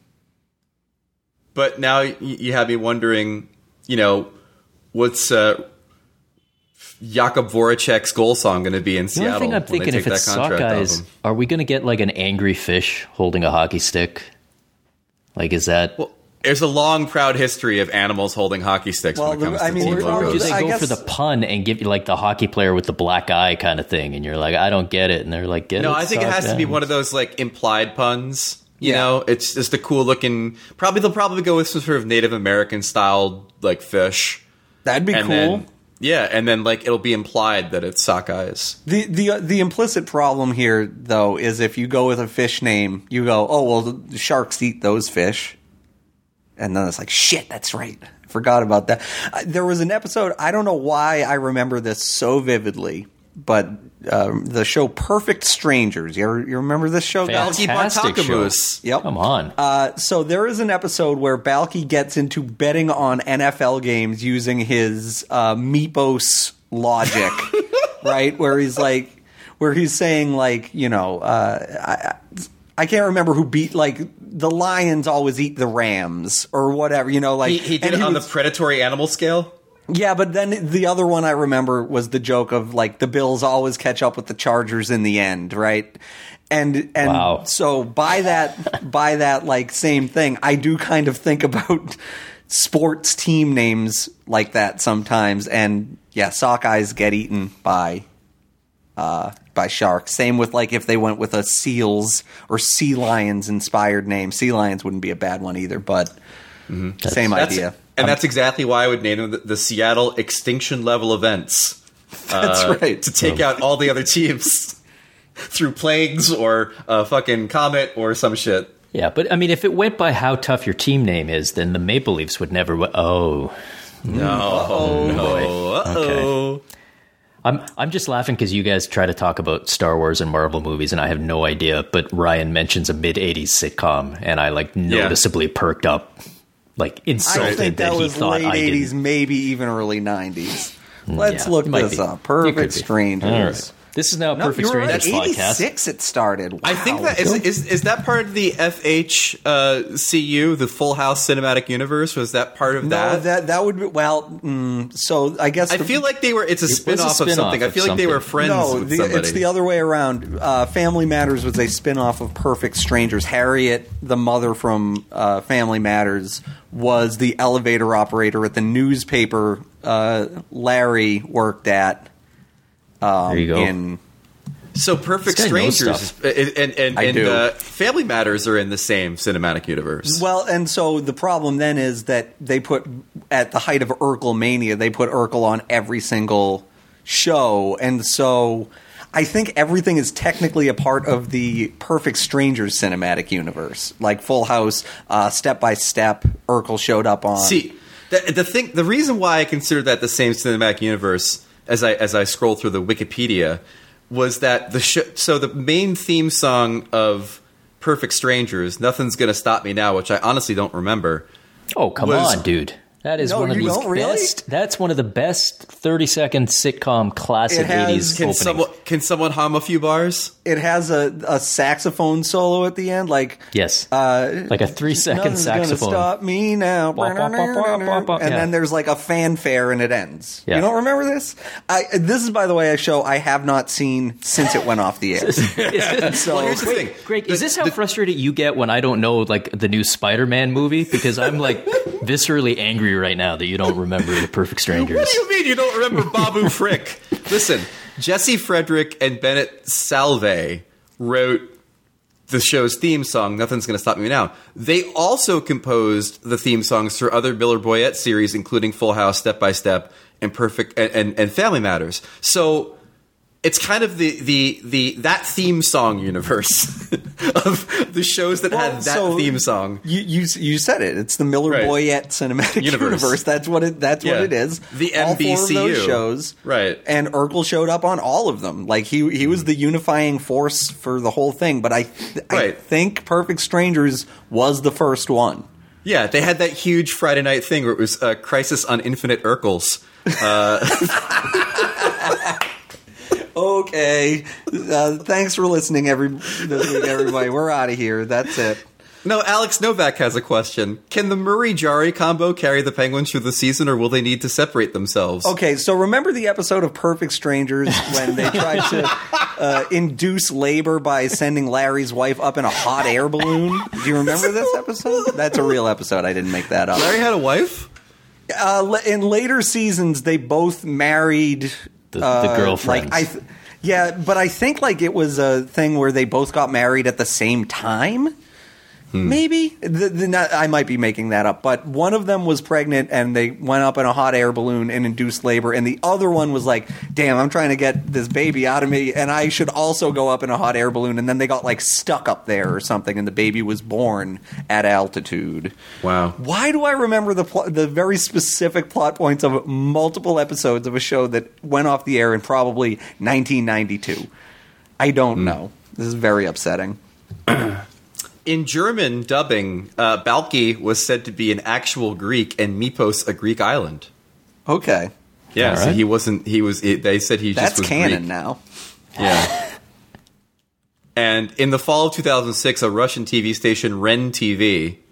But now y- you have me wondering, you know, what's uh, Jakub Voracek's goal song going to be in The Seattle? only thing I'm when they thinking, take if it's that contract off Sockeyes, him? are we going to get like an angry fish holding a hockey stick? Like, is that? Well, there's a long, proud history of animals holding hockey sticks Well, when it comes the- I to mean, team we're- Or do logos. they I go guess- for the pun and give you like the hockey player with the black eye kind of thing? And you're like, I don't get it. And they're like, get No, it. I think it has to be one of those like implied puns. You Yeah. know, it's just a cool looking. Probably they'll probably go with some sort of Native American styled like fish. That'd be And cool. then, yeah, and then like it'll be implied that it's sockeyes. The the the implicit problem here, though, is if you go with a fish name, you go, oh well, the sharks eat those fish, and then it's like, shit, that's right, I forgot about that. Uh, there was an episode. I don't know why I remember this so vividly, but um, the show Perfect Strangers. You, ever, you remember this show, guys? Balky Fantastic show. Bartakamoose. Yep. Come on. Uh, so there is an episode where Balky gets into betting on N F L games using his uh, Meepos logic, right? Where he's like, where he's saying like, you know, uh, I, I can't remember who beat like the Lions always eat the Rams or whatever, you know, like He, he did and it on was- the predatory animal scale. Yeah, but then the other one I remember was the joke of like the Bills always catch up with the Chargers in the end, right? And and Wow. so by that by that like same thing, I do kind of think about sports team names like that sometimes. And yeah, sockeyes get eaten by uh, by sharks. Same with like if they went with a seals or sea lions inspired name. Sea lions wouldn't be a bad one either, but mm-hmm. same That's, idea. and that's exactly why I would name them the, the Seattle Extinction Level Events. That's uh, right. To take out all the other teams through plagues or a fucking comet or some shit. Yeah, but I mean, if it went by how tough your team name is, then the Maple Leafs would never. W- oh, No. Uh-oh. No. Uh-oh. Okay. I'm I'm just laughing because you guys try to talk about Star Wars and Marvel movies, and I have no idea. But Ryan mentions a mid eighties sitcom, and I like noticeably yeah. perked up, like insulted I think that, that he was thought late I eighties, didn't. maybe even early nineties. Let's Yeah, look it might this be. up. It Perfect could be. Strangers. All right. This is now a No, Perfect you were right. Strangers podcast. eighty-six it started. Wow. I think that is, is is that part of the F H uh, C U, the Full House Cinematic Universe? Was that part of No, that? that that would be well. Mm, so I guess I the, feel like they were. It's a was a spin-off of spin-off something. I of feel like they were something. friends no, with the, somebody. it's the other way around. Uh, Family Matters was a spin-off of Perfect Strangers. Harriet, the mother from uh, Family Matters, was the elevator operator at the newspaper uh, Larry worked at. Um, There you go. In, So Perfect This guy knows Strangers stuff. is- and and, I and do. uh, Family Matters are in the same cinematic universe. Well, and so the problem then is that they put, at the height of Urkel mania, they put Urkel on every single show. And so I think everything is technically a part of the Perfect Strangers cinematic universe. Like Full House, uh, Step by Step, Urkel showed up on. See, the, the thing, the reason why I consider that the same cinematic universe as I as I scroll through the Wikipedia was that the sh- so the main theme song of Perfect Strangers, Nothing's Gonna Stop Me Now, which I honestly don't remember. Oh, come was- on, dude. That is No, one of you the don't really? best. That's one of the best thirty-second sitcom classic It has- eighties Can openings. someone can someone hum a few bars? It has a, a saxophone solo at the end, like yes, uh, like a three-second Nothing's saxophone. Gonna stop me now. Bop, bop, bop, bop, bop, bop. And Yeah. then there's like a fanfare and it ends. Yeah. You don't remember this? I, this is, by the way, a show I have not seen since it went off the air. So Well, here's the thing. Greg, The- is this how the- frustrated you get when I don't know like the new Spider-Man movie? Because I'm like viscerally angry right now that you don't remember the Perfect Strangers. What do you mean you don't remember Babu Frick? Listen, Jesse Frederick and Bennett Salve wrote the show's theme song, Nothing's Gonna Stop Me Now. They also composed the theme songs for other Miller Boyette series, including Full House, Step by Step, and Perfect and, and, and Family Matters. So it's kind of the the the that theme song universe of the shows that Well, had that so theme song. You, you you said it. It's the Miller Right. Boyette cinematic Universe. universe. That's what it. That's Yeah. what it is. The all four of M B C U. those shows, Right. And Urkel showed up on all of them. Like he he was the unifying force for the whole thing. But I th- I Right. think Perfect Strangers was the first one. Yeah, they had that huge Friday night thing where it was uh, Crisis on Infinite Urkels. Okay. Uh, thanks for listening, every this week, everybody. We're out of here. That's it. No, Alex Novak has a question. Can the Murray-Jari combo carry the Penguins through the season, or will they need to separate themselves? Okay, so remember the episode of Perfect Strangers when they tried to uh, induce labor by sending Larry's wife up in a hot air balloon? Do you remember this episode? That's a real episode. I didn't make that up. Larry had a wife? Uh, in later seasons, they both married The, the uh, girlfriends. Like I, th- yeah, but I think like it was a thing where they both got married at the same time. Maybe the, the, not, I might be making that up, but one of them was pregnant and they went up in a hot air balloon and induced labor, and the other one was like, "Damn, I'm trying to get this baby out of me, and I should also go up in a hot air balloon." And then they got like stuck up there or something, and the baby was born at altitude. Wow. Why do I remember the pl- the very specific plot points of multiple episodes of a show that went off the air in probably nineteen ninety-two? I don't know. This is very upsetting. In German dubbing, uh, Balki was said to be an actual Greek and Mypos a Greek island. Okay. Yeah, All so right. he wasn't, he was, it, they said he That's just was canon Greek. now. Yeah. And in the fall of two thousand six, a Russian T V station, Ren T V,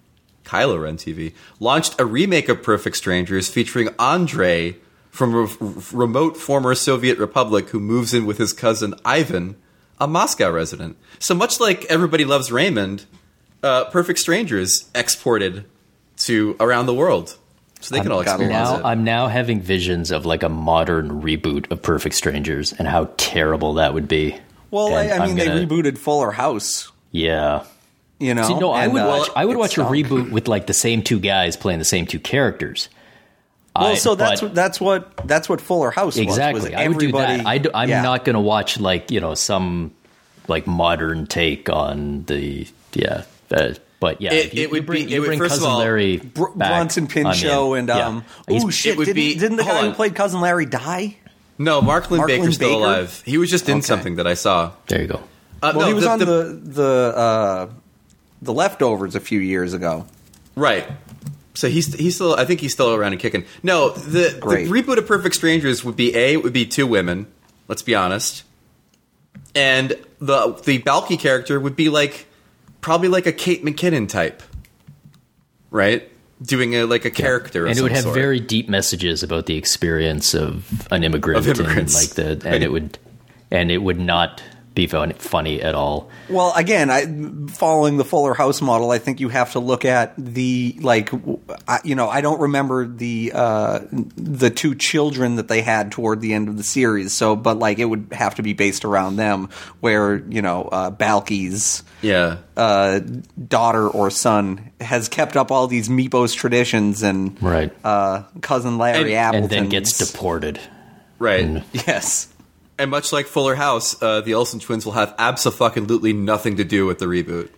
Kylo Ren T V, launched a remake of Perfect Strangers featuring Andre from a remote former Soviet republic who moves in with his cousin Ivan, a Moscow resident. So much like Everybody Loves Raymond, uh, Perfect Strangers exported to around the world. So they can I'm all experience now, it. I'm now having visions of like a modern reboot of Perfect Strangers and how terrible that would be. Well, I, And I mean, I'm they gonna- rebooted Fuller House. Yeah. You know, See, no, I and, would uh, watch. I would it watch a stunk. reboot with like the same two guys playing the same two characters. Well, I- so that's but- what that's what that's what Fuller House exactly. was. was I would do everybody- that. I do, I'm yeah. not going to watch like you know some like modern take on the yeah. Uh, but yeah, It- if you, it would you bring, be- you it would- bring first of cousin all, Larry Br- back, Bronson Pinchot I'm in. and Yeah. um. He's- Oh shit! would Didn't, be- didn't the hold guy on. who played Cousin Larry die? No, Mark Lynn Mark Baker's Lynn still Baker? alive. He was just in Okay. something that I saw. There you go. Uh, Well, no, he was the- on the- the the uh, the Leftovers a few years ago. Right. So he's he's still. I think he's still around and kicking. No, the, the Great. reboot of Perfect Strangers would be a. It would be two women. Let's be honest. And the the Balky character would be like probably like a Kate McKinnon type, right? Doing a like a character, of and it would some have sort. very deep messages about the experience of an immigrant, Of immigrants. and like the, Right. and it would, and it would not be fun, funny at all. Well, again, I, following the Fuller House model, I think you have to look at the like, w- I, you know, I don't remember the uh, the two children that they had toward the end of the series. So, but like, it would have to be based around them, where you know, uh, Balky's Yeah. uh, daughter or son has kept up all these Meepos traditions, and Right. uh, cousin Larry And- Appleton And then gets deported. Right. yes. And much like Fuller House, uh, the Olsen twins will have abso-fucking-lutely nothing to do with the reboot.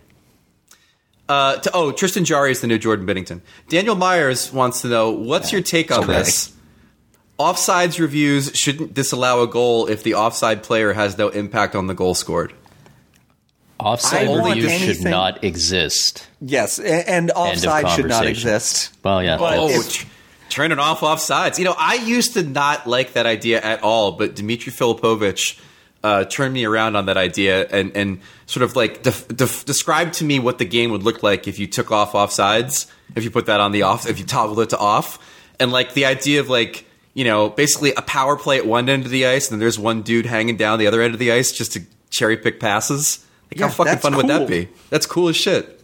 Uh, to, oh, Tristan Jarry is the new Jordan Binnington. Daniel Myers wants to know, what's your take on okay. this? Offsides reviews shouldn't disallow a goal if the offside player has no impact on the goal scored. Offside I want review should anything- not exist. Yes, a- and offside should not conversation. exist. Well, yeah. But Oh, if- ch- turn it off offsides. You know, I used to not like that idea at all, but Dmitry Filipovich uh, turned me around on that idea and, and sort of like def- def- described to me what the game would look like if you took off offsides, if you put that on the off, if you toggled it to off. And like the idea of like, you know, basically a power play at one end of the ice and then there's one dude hanging down the other end of the ice just to cherry pick passes. Like, Yeah, how fucking that's fun would that cool. be? That's cool as shit.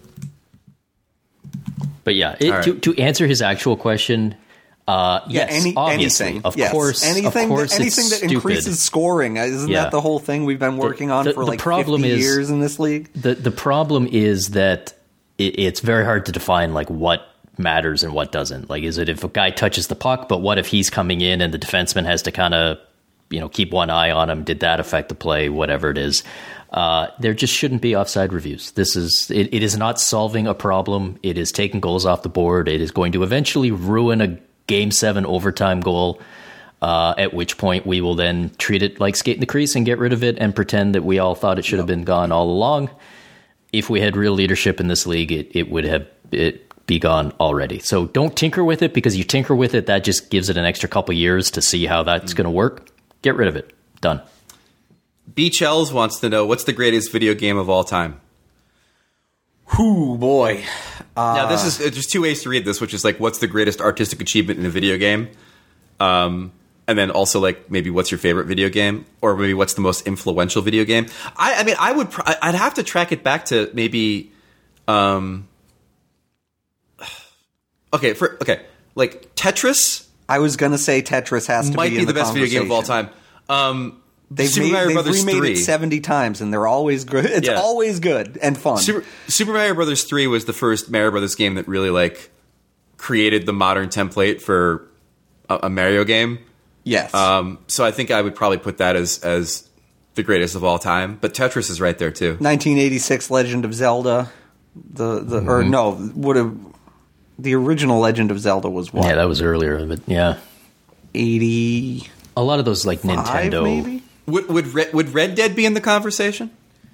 But yeah, it, All right. to, to answer his actual question, uh, Yeah, yes, any, obviously, anything. of yes. course, anything, of course, that, anything it's that stupid. increases scoring. Isn't Yeah. that the whole thing we've been working on the- for the like problem fifty is- years in this league? The the problem is that it, it's very hard to define like what matters and what doesn't. Like, is it if a guy touches the puck, but what if he's coming in and the defenseman has to kind of, you know, keep one eye on him? Did that affect the play? Whatever it is, uh, there just shouldn't be offside reviews. This is it, it is not solving a problem. It is taking goals off the board. It is going to eventually ruin a game seven overtime goal. Uh, at which point we will then treat it like skate in the crease and get rid of it and pretend that we all thought it should have been gone all along. If we had real leadership in this league, it, it would have it be gone already. So don't tinker with it, because you tinker with it, that just gives it an extra couple years to see how that's going to work. Get rid of it. Done. Beach Ells wants to know, what's the greatest video game of all time? Whoo boy. Now, this is uh, there's two ways to read this, which is like, what's the greatest artistic achievement in a video game? Um, and then also like maybe what's your favorite video game, or maybe what's the most influential video game? I, I mean, I would pr- I'd have to track it back to maybe, um, okay, for okay, like Tetris I was gonna say Tetris has to might be, be in the best video game of all conversation. time. Um, They've, Super made, Mario they've Brothers remade three. it seventy times, and they're always good. It's Yeah. always good and fun. Super, Super Mario Brothers three was the first Mario Brothers game that really like created the modern template for a, a Mario game. yes. Um, so I think I would probably put that as as the greatest of all time. But Tetris is right there too. nineteen eighty-six Legend of Zelda. The the or Mm-hmm. no would have the original Legend of Zelda was what Yeah, that was earlier, but yeah. eighty-five A lot of those like Nintendo. maybe. Would would Red, would Red Dead be in the conversation?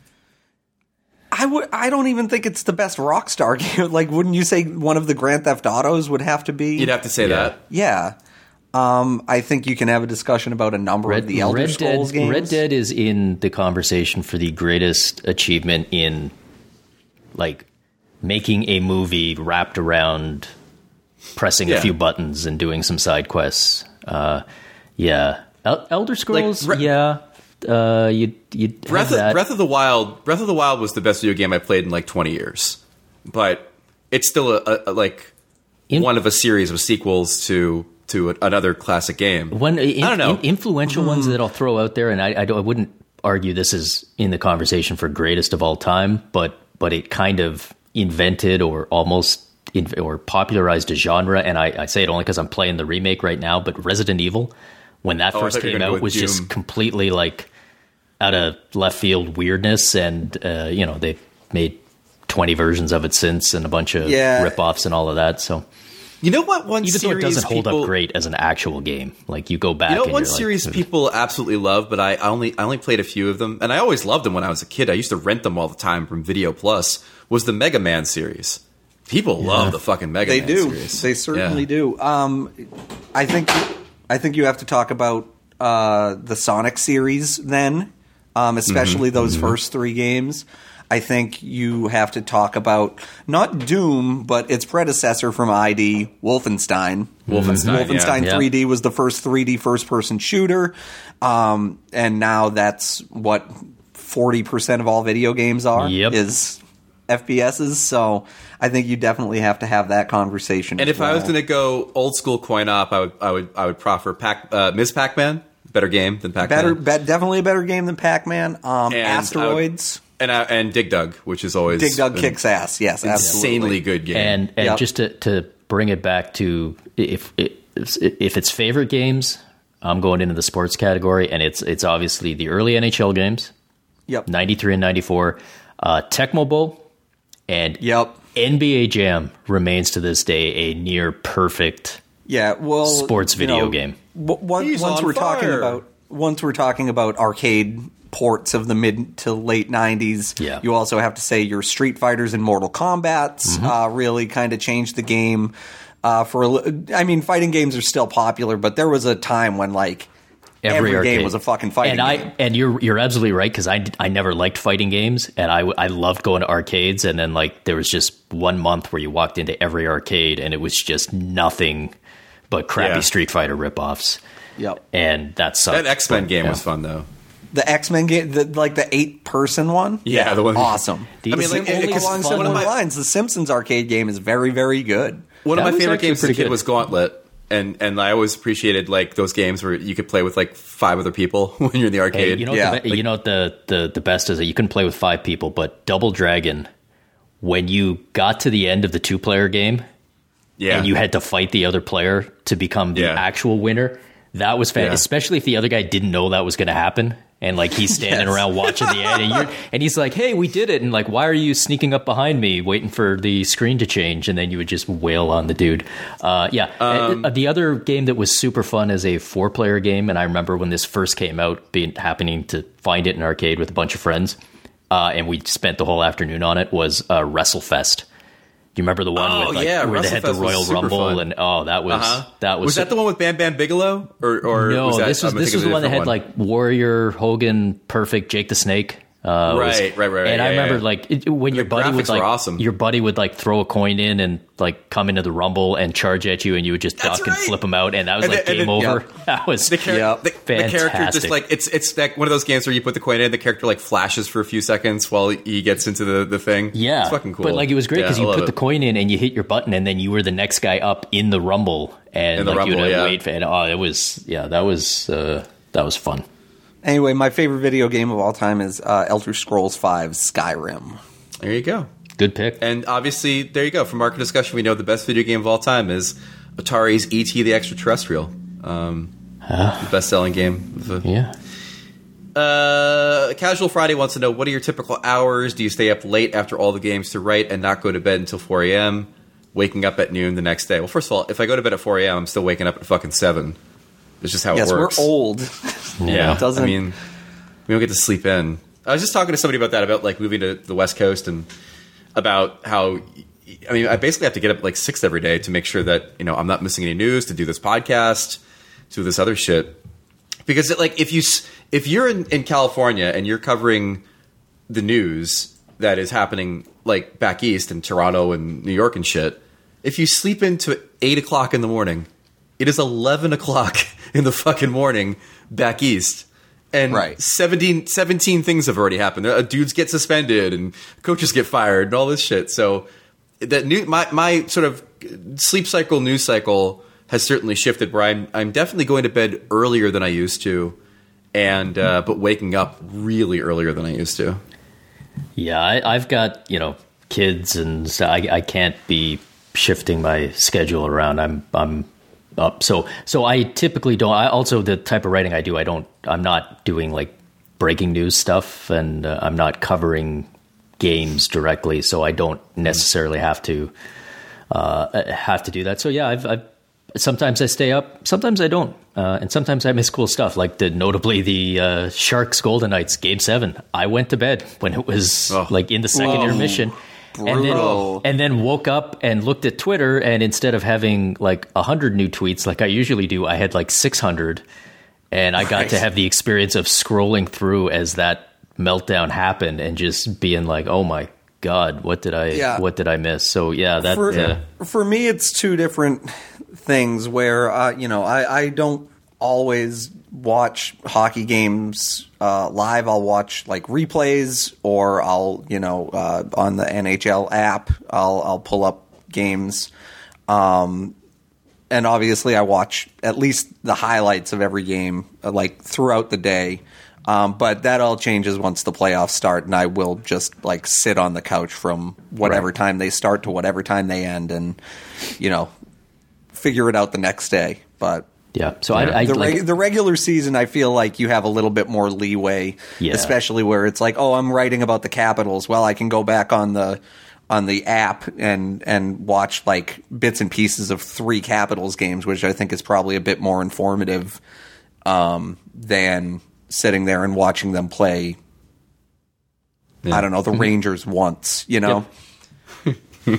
I would. I don't even think it's the best Rockstar game. Like, wouldn't you say one of the Grand Theft Autos would have to be? You'd have to say Yeah. that. Yeah. Um, I think you can have a discussion about a number Red, of the Elder Red Scrolls Dead, games. Red Dead is in the conversation for the greatest achievement in like making a movie wrapped around pressing Yeah. a few buttons and doing some side quests. Uh, yeah, El- Elder Scrolls. Like, Bre- yeah, uh, you you Breath of, Breath of the Wild. Breath of the Wild was the best video game I played in like twenty years, but it's still a, a, a like In- one of a series of sequels to to a, another classic game. One, in, I don't know. in- influential ones that I'll throw out there, and I, I, don't, I wouldn't argue this is in the conversation for greatest of all time, but but it kind of invented or almost in, or popularized a genre, and I, I say it only because I'm playing the remake right now. But Resident Evil, when that Oh, I first thought you were came gonna go out, with was just Doom. completely like out of left field weirdness, and uh, you know they made twenty versions of it since, and a bunch of Yeah. rip-offs and all of that. So You know what? One even though series it doesn't hold people, up great as an actual game, like you go back. You know, and one you're like, series people absolutely love, but I, I only I only played a few of them, and I always loved them when I was a kid. I used to rent them all the time from Video Plus. Was the Mega Man series? People love the fucking Mega They Man do. series. They certainly Yeah. do. Um, I think I think you have to talk about uh, the Sonic series then, um, especially Mm-hmm. those first three games. I think you have to talk about not Doom, but its predecessor from I D, Wolfenstein. Wolfenstein, Wolfenstein yeah. Yeah. three D was the first three D first-person shooter, um, and now that's what forty percent of all video games are. Yep. Is F P S's. So I think you definitely have to have that conversation. And as if I was well. going to go old school coin op, I would I would I would proffer Pac, uh, Miz Pac-Man. Better game than Pac-Man. better, be, definitely a better game than Pac-Man. Um, And Asteroids, and uh, and Dig Dug, which is always Dig Dug been kicks ass. Yes, insanely absolutely. good game. And and Yep. just to, to bring it back to if if it's favorite games, I'm going into the sports category, and it's it's obviously the early N H L games, Yep. ninety-three and ninety-four, uh, Tecmo Bowl, and Yep. N B A Jam remains to this day a near perfect Yeah. Well, sports you video know, game. w- once He's once on we're talking fire. about once we're talking about arcade ports of the mid to late nineties, Yeah. you also have to say your Street Fighters and Mortal Kombats Mm-hmm. uh, really kind of changed the game. Uh, for a li- I mean, fighting games are still popular, but there was a time when like every, game arcade. was a fucking fighting and game. I and you're you're absolutely right, because I, I never liked fighting games, and I, I loved going to arcades, and then like there was just one month where you walked into every arcade and it was just nothing but crappy Yeah. Street Fighter ripoffs, Yep. and that sucked. that X-Men But, game yeah. was fun though. The X Men game, the, like the eight person one. Yeah, the one- awesome. The- I mean, like, only it- it's Along fun- similar one of my- lines, the Simpsons arcade game is very, very good. One That of my was favorite actually games as a pretty kid good. was Gauntlet, and and I always appreciated like those games where you could play with like five other people when you're in the Hey, arcade. you know, what Yeah. the, be- you know what the, the the best is that you couldn't play with five people, but Double Dragon, when you got to the end of the two player game, yeah, and you had to fight the other player to become the Yeah. actual winner. That was fan, Yeah. especially if the other guy didn't know that was going to happen, and like he's standing Yes. around watching the end, and you're, and he's like, "Hey, we did it!" And like, why are you sneaking up behind me, waiting for the screen to change? And then you would just wail on the dude. Uh, yeah, Um, Uh, the other game that was super fun is a four player game, and I remember when this first came out, being happening to find it in an arcade with a bunch of friends, uh, and we spent the whole afternoon on it. Was uh, WrestleFest. You remember the one Oh, with like yeah, where they had the WrestleFest was Royal super Rumble fun. and oh that was Uh-huh. that was was that the one with Bam Bam Bigelow or or no was that, this was I'm this thinking was of the a one that had different like Warrior, Hogan, Perfect, Jake the Snake. Uh, was- Right, right, right, right. And I Yeah, remember yeah. like it, when your buddy would graphics were like awesome. your buddy would like throw a coin in and like come into the Rumble and charge at you, and you would just That's duck and right. flip him out, and that was And like then- game and then- over. yeah. That was the, char- Yep. the, the character just Fantastic. like it's it's like one of those games where you put the coin in, the character like flashes for a few seconds while he gets into the, the thing. yeah, it's fucking cool. But like it was great Yeah, because I you love put the it. coin in and you hit your button, and then you were the next guy up in the Rumble, and In the like you Rumble, would yeah. wait for and oh it was yeah that was uh, that was fun. Anyway, my favorite video game of all time is uh, Elder Scrolls five Skyrim. There you go. Good pick. And obviously, there you go. From market discussion, we know the best video game of all time is Atari's E T the Extraterrestrial. Um, the best-selling game. Of the, Yeah. Uh, Casual Friday wants to know, what are your typical hours? Do you stay up late after all the games to write and not go to bed until four a.m., waking up at noon the next day? Well, first of all, if I go to bed at four a.m., I'm still waking up at fucking seven. It's just how Yes, it we're works. old. Yeah, It doesn't- I mean, we don't get to sleep in. I was just talking to somebody about that, about like moving to the West Coast, and about how, I mean, I basically have to get up at like six every day to make sure that, you know, I'm not missing any news, to do this podcast, to do this other shit. Because it, like if you s- if you're in, in California and you're covering the news that is happening like back east in Toronto and New York and shit, if you sleep into eight o'clock in the morning, it is eleven o'clock in the fucking morning back east. And right. seventeen, seventeen things have already happened. Uh, dudes get suspended and coaches get fired and all this shit. So that new my, my sort of sleep cycle, news cycle has certainly shifted where I'm, I'm definitely going to bed earlier than I used to, and uh, but waking up really earlier than I used to. Yeah, I, I've got, you know, kids, and so I, I can't be shifting my schedule around. I'm I'm up. So so I typically don't. I also, the type of writing I do, I don't. I'm not doing like breaking news stuff, and uh, I'm not covering games directly, so I don't necessarily have to uh, have to do that. So yeah, I've, I've sometimes I stay up, sometimes I don't, uh, and sometimes I miss cool stuff. Like the notably the uh, Sharks Golden Knights Game Seven. I went to bed when it was oh. like in the second Whoa. intermission. And then, and then woke up and looked at Twitter, and instead of having like one hundred new tweets like I usually do, I had like six hundred, and I got right. to have the experience of scrolling through as that meltdown happened and just being like, oh my God, what did I yeah. what did I miss? So yeah, that for, yeah. for me it's two different things where uh, you know, I, I don't always watch hockey games uh, live. I'll watch like replays, or I'll, you know, uh, on the N H L app, I'll I'll pull up games. Um, and obviously I watch at least the highlights of every game uh, like throughout the day. Um, but that all changes once the playoffs start, and I will just like sit on the couch from whatever right. time they start to whatever time they end, and you know, figure it out the next day. But yeah, so yeah. I, I the, like, reg- the regular season, I feel like you have a little bit more leeway, yeah. especially where it's like, oh, I'm writing about the Capitals. Well, I can go back on the on the app and and watch like bits and pieces of three Capitals games, which I think is probably a bit more informative um, than sitting there and watching them play. Yeah. I don't know, the Rangers once, you know. Yep.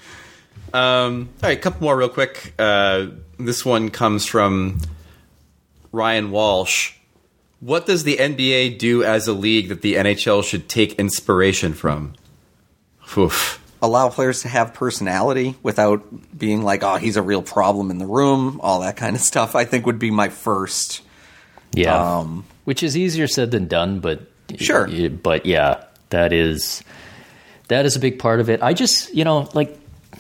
um, all right, a couple more real quick. Uh, this one comes from Ryan Walsh. What does the N B A do as a league that the N H L should take inspiration from? Oof. Allow players to have personality without being like, oh, he's a real problem in the room, all that kind of stuff, I think would be my first. Yeah. Um, Which is easier said than done, but sure. But yeah, that is that is a big part of it. I just, you know, like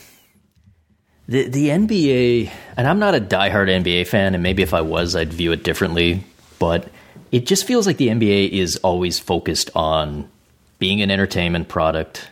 the the N B A, and I'm not a diehard N B A fan, and maybe if I was, I'd view it differently. But it just feels like the N B A is always focused on being an entertainment product.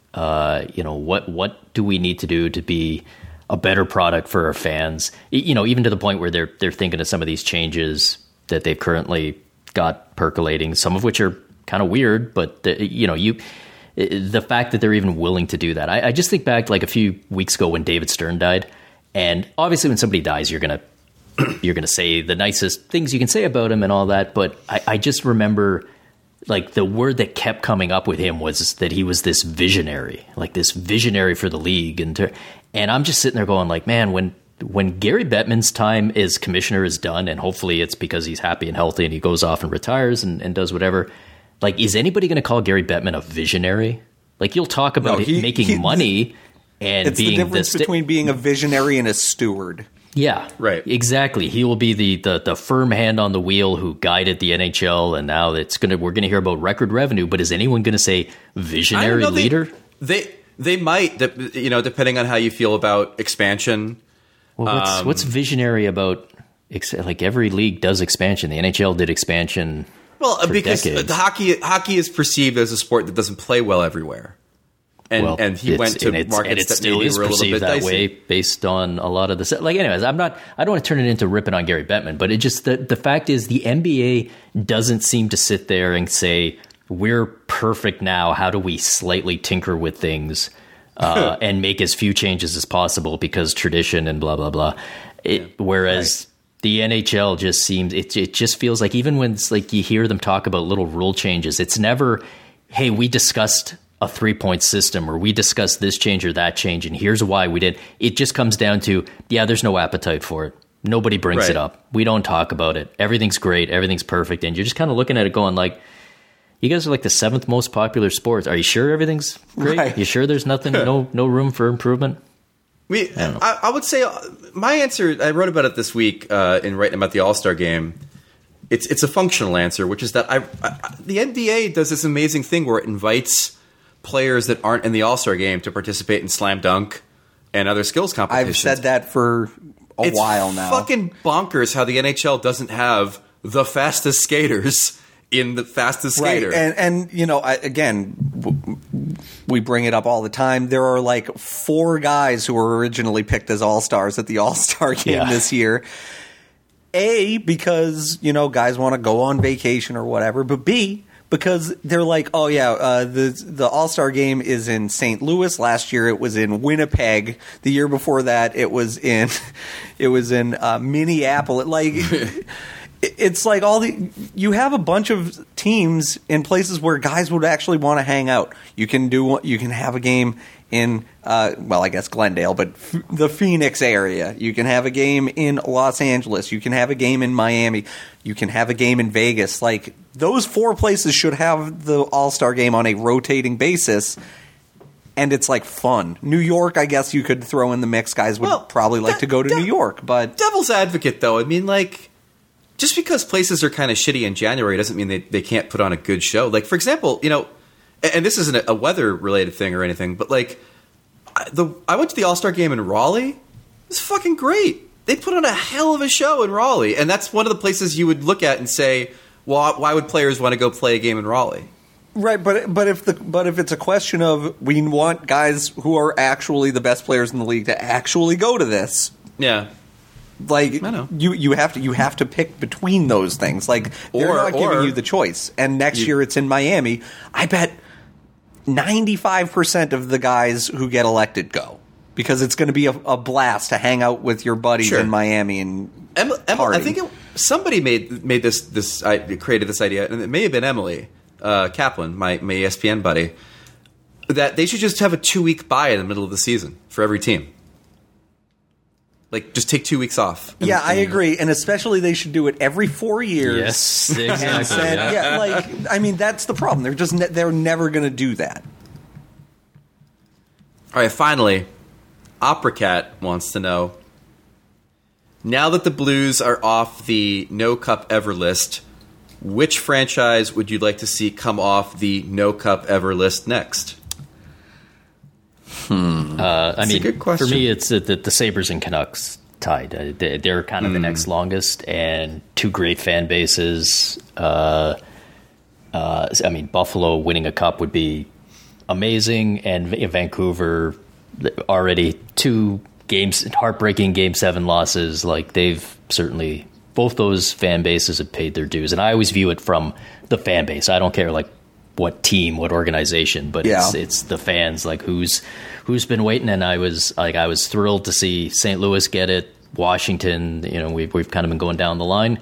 Uh, you know, what what do we need to do to be a better product for our fans? You know, even to the point where they're they're thinking of some of these changes that they've currently got percolating, some of which are kind of weird, but the, you know, you, the fact that they're even willing to do that. I, I just think back like a few weeks ago when David Stern died, and obviously when somebody dies, you're going to, you're going to say the nicest things you can say about him and all that. But I, I just remember like the word that kept coming up with him was that he was this visionary, like this visionary for the league. And, to, and I'm just sitting there going like, man, when, When Gary Bettman's time as commissioner is done, and hopefully it's because he's happy and healthy and he goes off and retires and, and does whatever, like, is anybody going to call Gary Bettman a visionary? Like, you'll talk about no, he, it, making he, money and it's being the difference sti- between being a visionary and a steward. Yeah, right. Exactly. He will be the, the, the firm hand on the wheel who guided the N H L, and now it's gonna we're going to hear about record revenue. But is anyone going to say visionary know, leader? They, they they might, you know, depending on how you feel about expansion. Well, what's, um, what's visionary about, like every league does expansion. The N H L did expansion Well, for because decades. the hockey hockey is perceived as a sport that doesn't play well everywhere. And well, and he went to and markets and it that still maybe is were a little perceived bit that dicey. way based on a lot of the like. Anyways, I'm not. I don't want to turn it into ripping on Gary Bettman, but it just the the fact is the N B A doesn't seem to sit there and say we're perfect now. How do we slightly tinker with things uh, and make as few changes as possible because tradition and blah blah blah. It, yeah, whereas. Right. The N H L just seems it. It just feels like even when it's like you hear them talk about little rule changes, it's never, "Hey, we discussed a three point system, or we discussed this change or that change, and here's why we did." It just comes down to, yeah, there's no appetite for it. Nobody brings right. it up. We don't talk about it. Everything's great. Everything's perfect, and you're just kind of looking at it, going like, you guys are like the seventh most popular sport. Are you sure everything's great? Right. You sure there's nothing, no no room for improvement? We, I, I, I would say uh, my answer. I wrote about it this week uh, in writing about the All-Star Game. It's it's a functional answer, which is that I, I the N B A does this amazing thing where it invites players that aren't in the All-Star Game to participate in slam dunk and other skills competitions. I've said that for a it's while now. Fucking bonkers how the N H L doesn't have the fastest skaters in the fastest skater. Right. And, and you know, I, again, w- we bring it up all the time. There are like four guys who were originally picked as All-Stars at the All-Star Game Yeah. this year. A, because, you know, guys want to go on vacation or whatever. But B, because they're like, oh, yeah, uh, the the All-Star Game is in Saint Louis. Last year it was in Winnipeg. The year before that it was in it was in uh, Minneapolis. Like... It's like all the you have a bunch of teams in places where guys would actually want to hang out. You can do you can have a game in uh, well, I guess Glendale, but f- the Phoenix area. You can have a game in Los Angeles. You can have a game in Miami. You can have a game in Vegas. Like those four places should have the All-Star Game on a rotating basis. And it's like fun. New York, I guess you could throw in the mix. Guys would Well, probably like that- to go to that- New York, but Devil's advocate, though, I mean, like, just because places are kind of shitty in January doesn't mean they, they can't put on a good show. Like, for example, you know, and, and this isn't a, a weather-related thing or anything, but, like, I, the, I went to the All-Star Game in Raleigh. It was fucking great. They put on a hell of a show in Raleigh, and that's one of the places you would look at and say, well, why would players want to go play a game in Raleigh? right. But but if the but if it's a question of we want guys who are actually the best players in the league to actually go to this, Yeah. like I know. you you have to you have to pick between those things. Like they're Or- not or- giving you the choice. And next You- year it's in Miami. I bet ninety-five percent of the guys who get elected go because it's going to be a, a blast to hang out with your buddies Sure. in Miami and Em- Em- party. I think it, somebody made made this this I created this idea, and it may have been Emily uh, Kaplan, my, my E S P N buddy, that they should just have a two week bye in the middle of the season for every team. Like, just take two weeks off. And- Yeah, I and- agree, and especially they should do it every four years. Yes, And exactly. said, yeah. yeah, like I mean, that's the problem. They're just ne- they're never going to do that. All right, finally, Opera Cat wants to know: now that the Blues are off the No Cup Ever list, which franchise would you like to see come off the No Cup Ever list next? Uh, I a mean, good question. for me, it's the, the, the Sabres and Canucks tied. Uh, they, they're kind of the next longest, and two great fan bases. Uh, uh, I mean, Buffalo winning a cup would be amazing, and V- Vancouver already two games, heartbreaking Game Seven losses. Like they've certainly both those fan bases have paid their dues, and I always view it from the fan base. I don't care like what team, what organization, but it's Yeah. it's the fans, like who's who's been waiting. And I was like I was thrilled to see Saint Louis get it, Washington. You know, we've we've kind of been going down the line.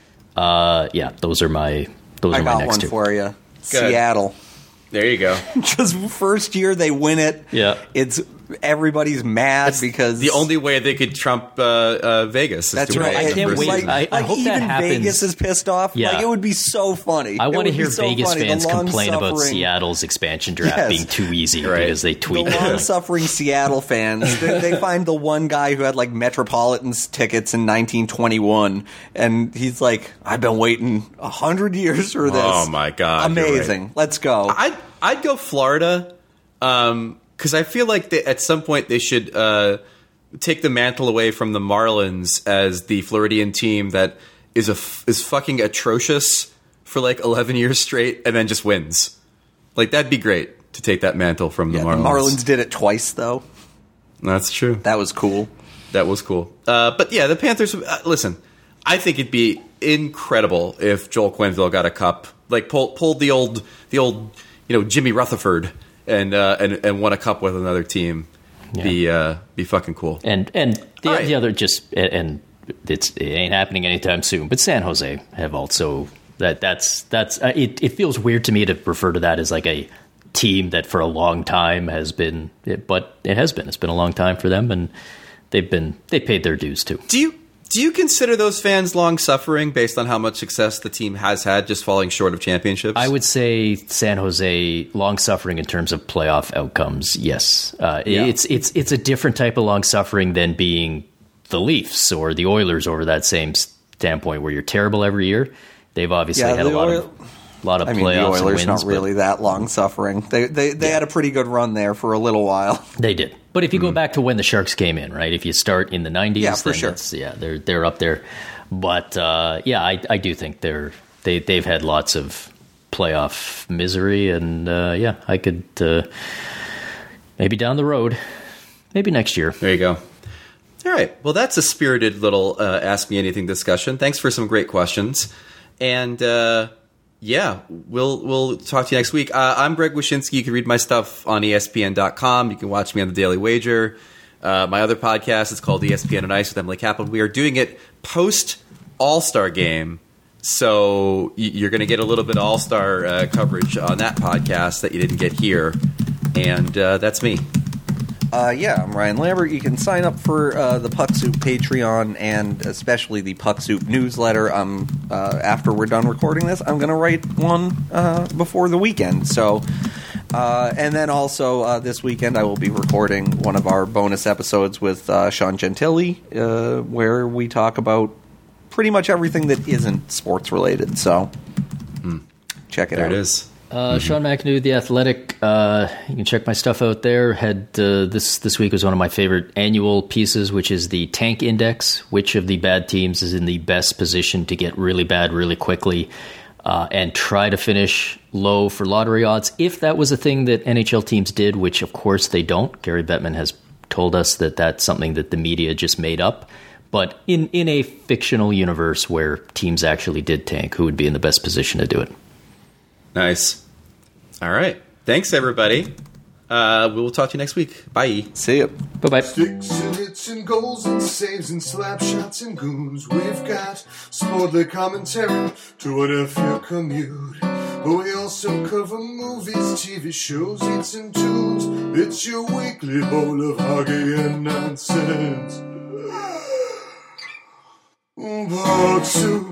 Uh, yeah, those are my those I are my got next one two. for you. Seattle. There you go. Just first year they win it. Yeah. It's everybody's mad because The only way they could trump uh, uh, Vegas. Is that's to right. win I the can't first wait. Like, season. I- I like hope that even happens. Vegas is pissed off. Yeah. Like it would be so funny. I It want to would be hear so Vegas funny. The fans complain about long-suffering- Seattle's expansion draft Yes. being too easy Right. because they The tweet. long-suffering Seattle fans, they, they find the one guy who had like Metropolitan's tickets in nineteen twenty-one, and he's like, "I've been waiting a hundred years for this." Oh, my God, you're Amazing! right. Let's go. I'd I'd go Florida because I feel like they, at some point they should uh, take the mantle away from the Marlins as the Floridian team that is a f- is fucking atrocious for like eleven years straight and then just wins. Like that'd be great to take that mantle from the yeah, Marlins. the Marlins did it twice though. That's true. That was cool. That was cool. Uh, but yeah, the Panthers. Uh, listen, I think it'd be incredible if Joel Quenneville got a cup, like pulled pulled the old the old you know Jimmy Rutherford and uh, and and won a cup with another team. Yeah. Be uh, be fucking cool. And and the, All right. the other just and it's it ain't happening anytime soon. But San Jose have also that that's that's uh, it. It feels weird to me to refer to that as like a team that for a long time has been, but it has been. It's been a long time for them, and they've been they paid their dues too. Do you Do you consider those fans long-suffering based on how much success the team has had just falling short of championships? I would say San Jose long-suffering in terms of playoff outcomes, yes. Uh, Yeah. It's it's it's a different type of long-suffering than being the Leafs or the Oilers over that same standpoint where you're terrible every year. They've obviously Yeah, had the a lot Oil- of lot of I mean, the playoffs and Oilers wins. not but really that long suffering. They they they had a pretty good run there for a little while. They did. But if you go back to when the Sharks came in, right? If you start in the nineties, Yeah, for then sure. it's, yeah, they're they're up there. But uh, yeah, I, I do think they're they they've had lots of playoff misery, and uh, yeah, I could uh, maybe down the road, maybe next year. There you go. All right. Well, that's a spirited little uh, Ask Me Anything discussion. Thanks for some great questions. And uh, yeah, we'll we'll talk to you next week. Uh, I'm Greg Wyshynski. You can read my stuff on E S P N dot com. You can watch me on The Daily Wager. Uh, my other podcast is called E S P N on Ice with Emily Kaplan. We are doing it post All-Star Game. So y- you're going to get a little bit of All-Star uh, coverage on that podcast that you didn't get here. And uh, that's me. Uh, yeah, I'm Ryan Lambert. You can sign up for uh, the Puck Soup Patreon and especially the Puck Soup newsletter. Um, uh, after we're done recording this, I'm going to write one uh, before the weekend. So, uh, and then also uh, this weekend, I will be recording one of our bonus episodes with uh, Sean Gentili, uh, where we talk about pretty much everything that isn't sports related. So, check it There out. it is. Uh, Sean McAdoo, The Athletic. Uh, you can check my stuff out there. Had uh, this this week was one of my favorite annual pieces, which is the Tank Index. Which of the bad teams is in the best position to get really bad really quickly uh, and try to finish low for lottery odds? If that was a thing that N H L teams did, which of course they don't. Gary Bettman has told us that that's something that the media just made up. But in, in a fictional universe where teams actually did tank, who would be in the best position to do it? Nice. All right. Thanks, everybody. Uh, we will talk to you next week. Bye. See ya. Bye-bye. Sticks and hits and goals and saves and slap shots and goons. We've got sportly commentary to whatever your commute. But we also cover movies, T V shows, hits and tunes. It's your weekly bowl of hockey and nonsense. Puck Soup.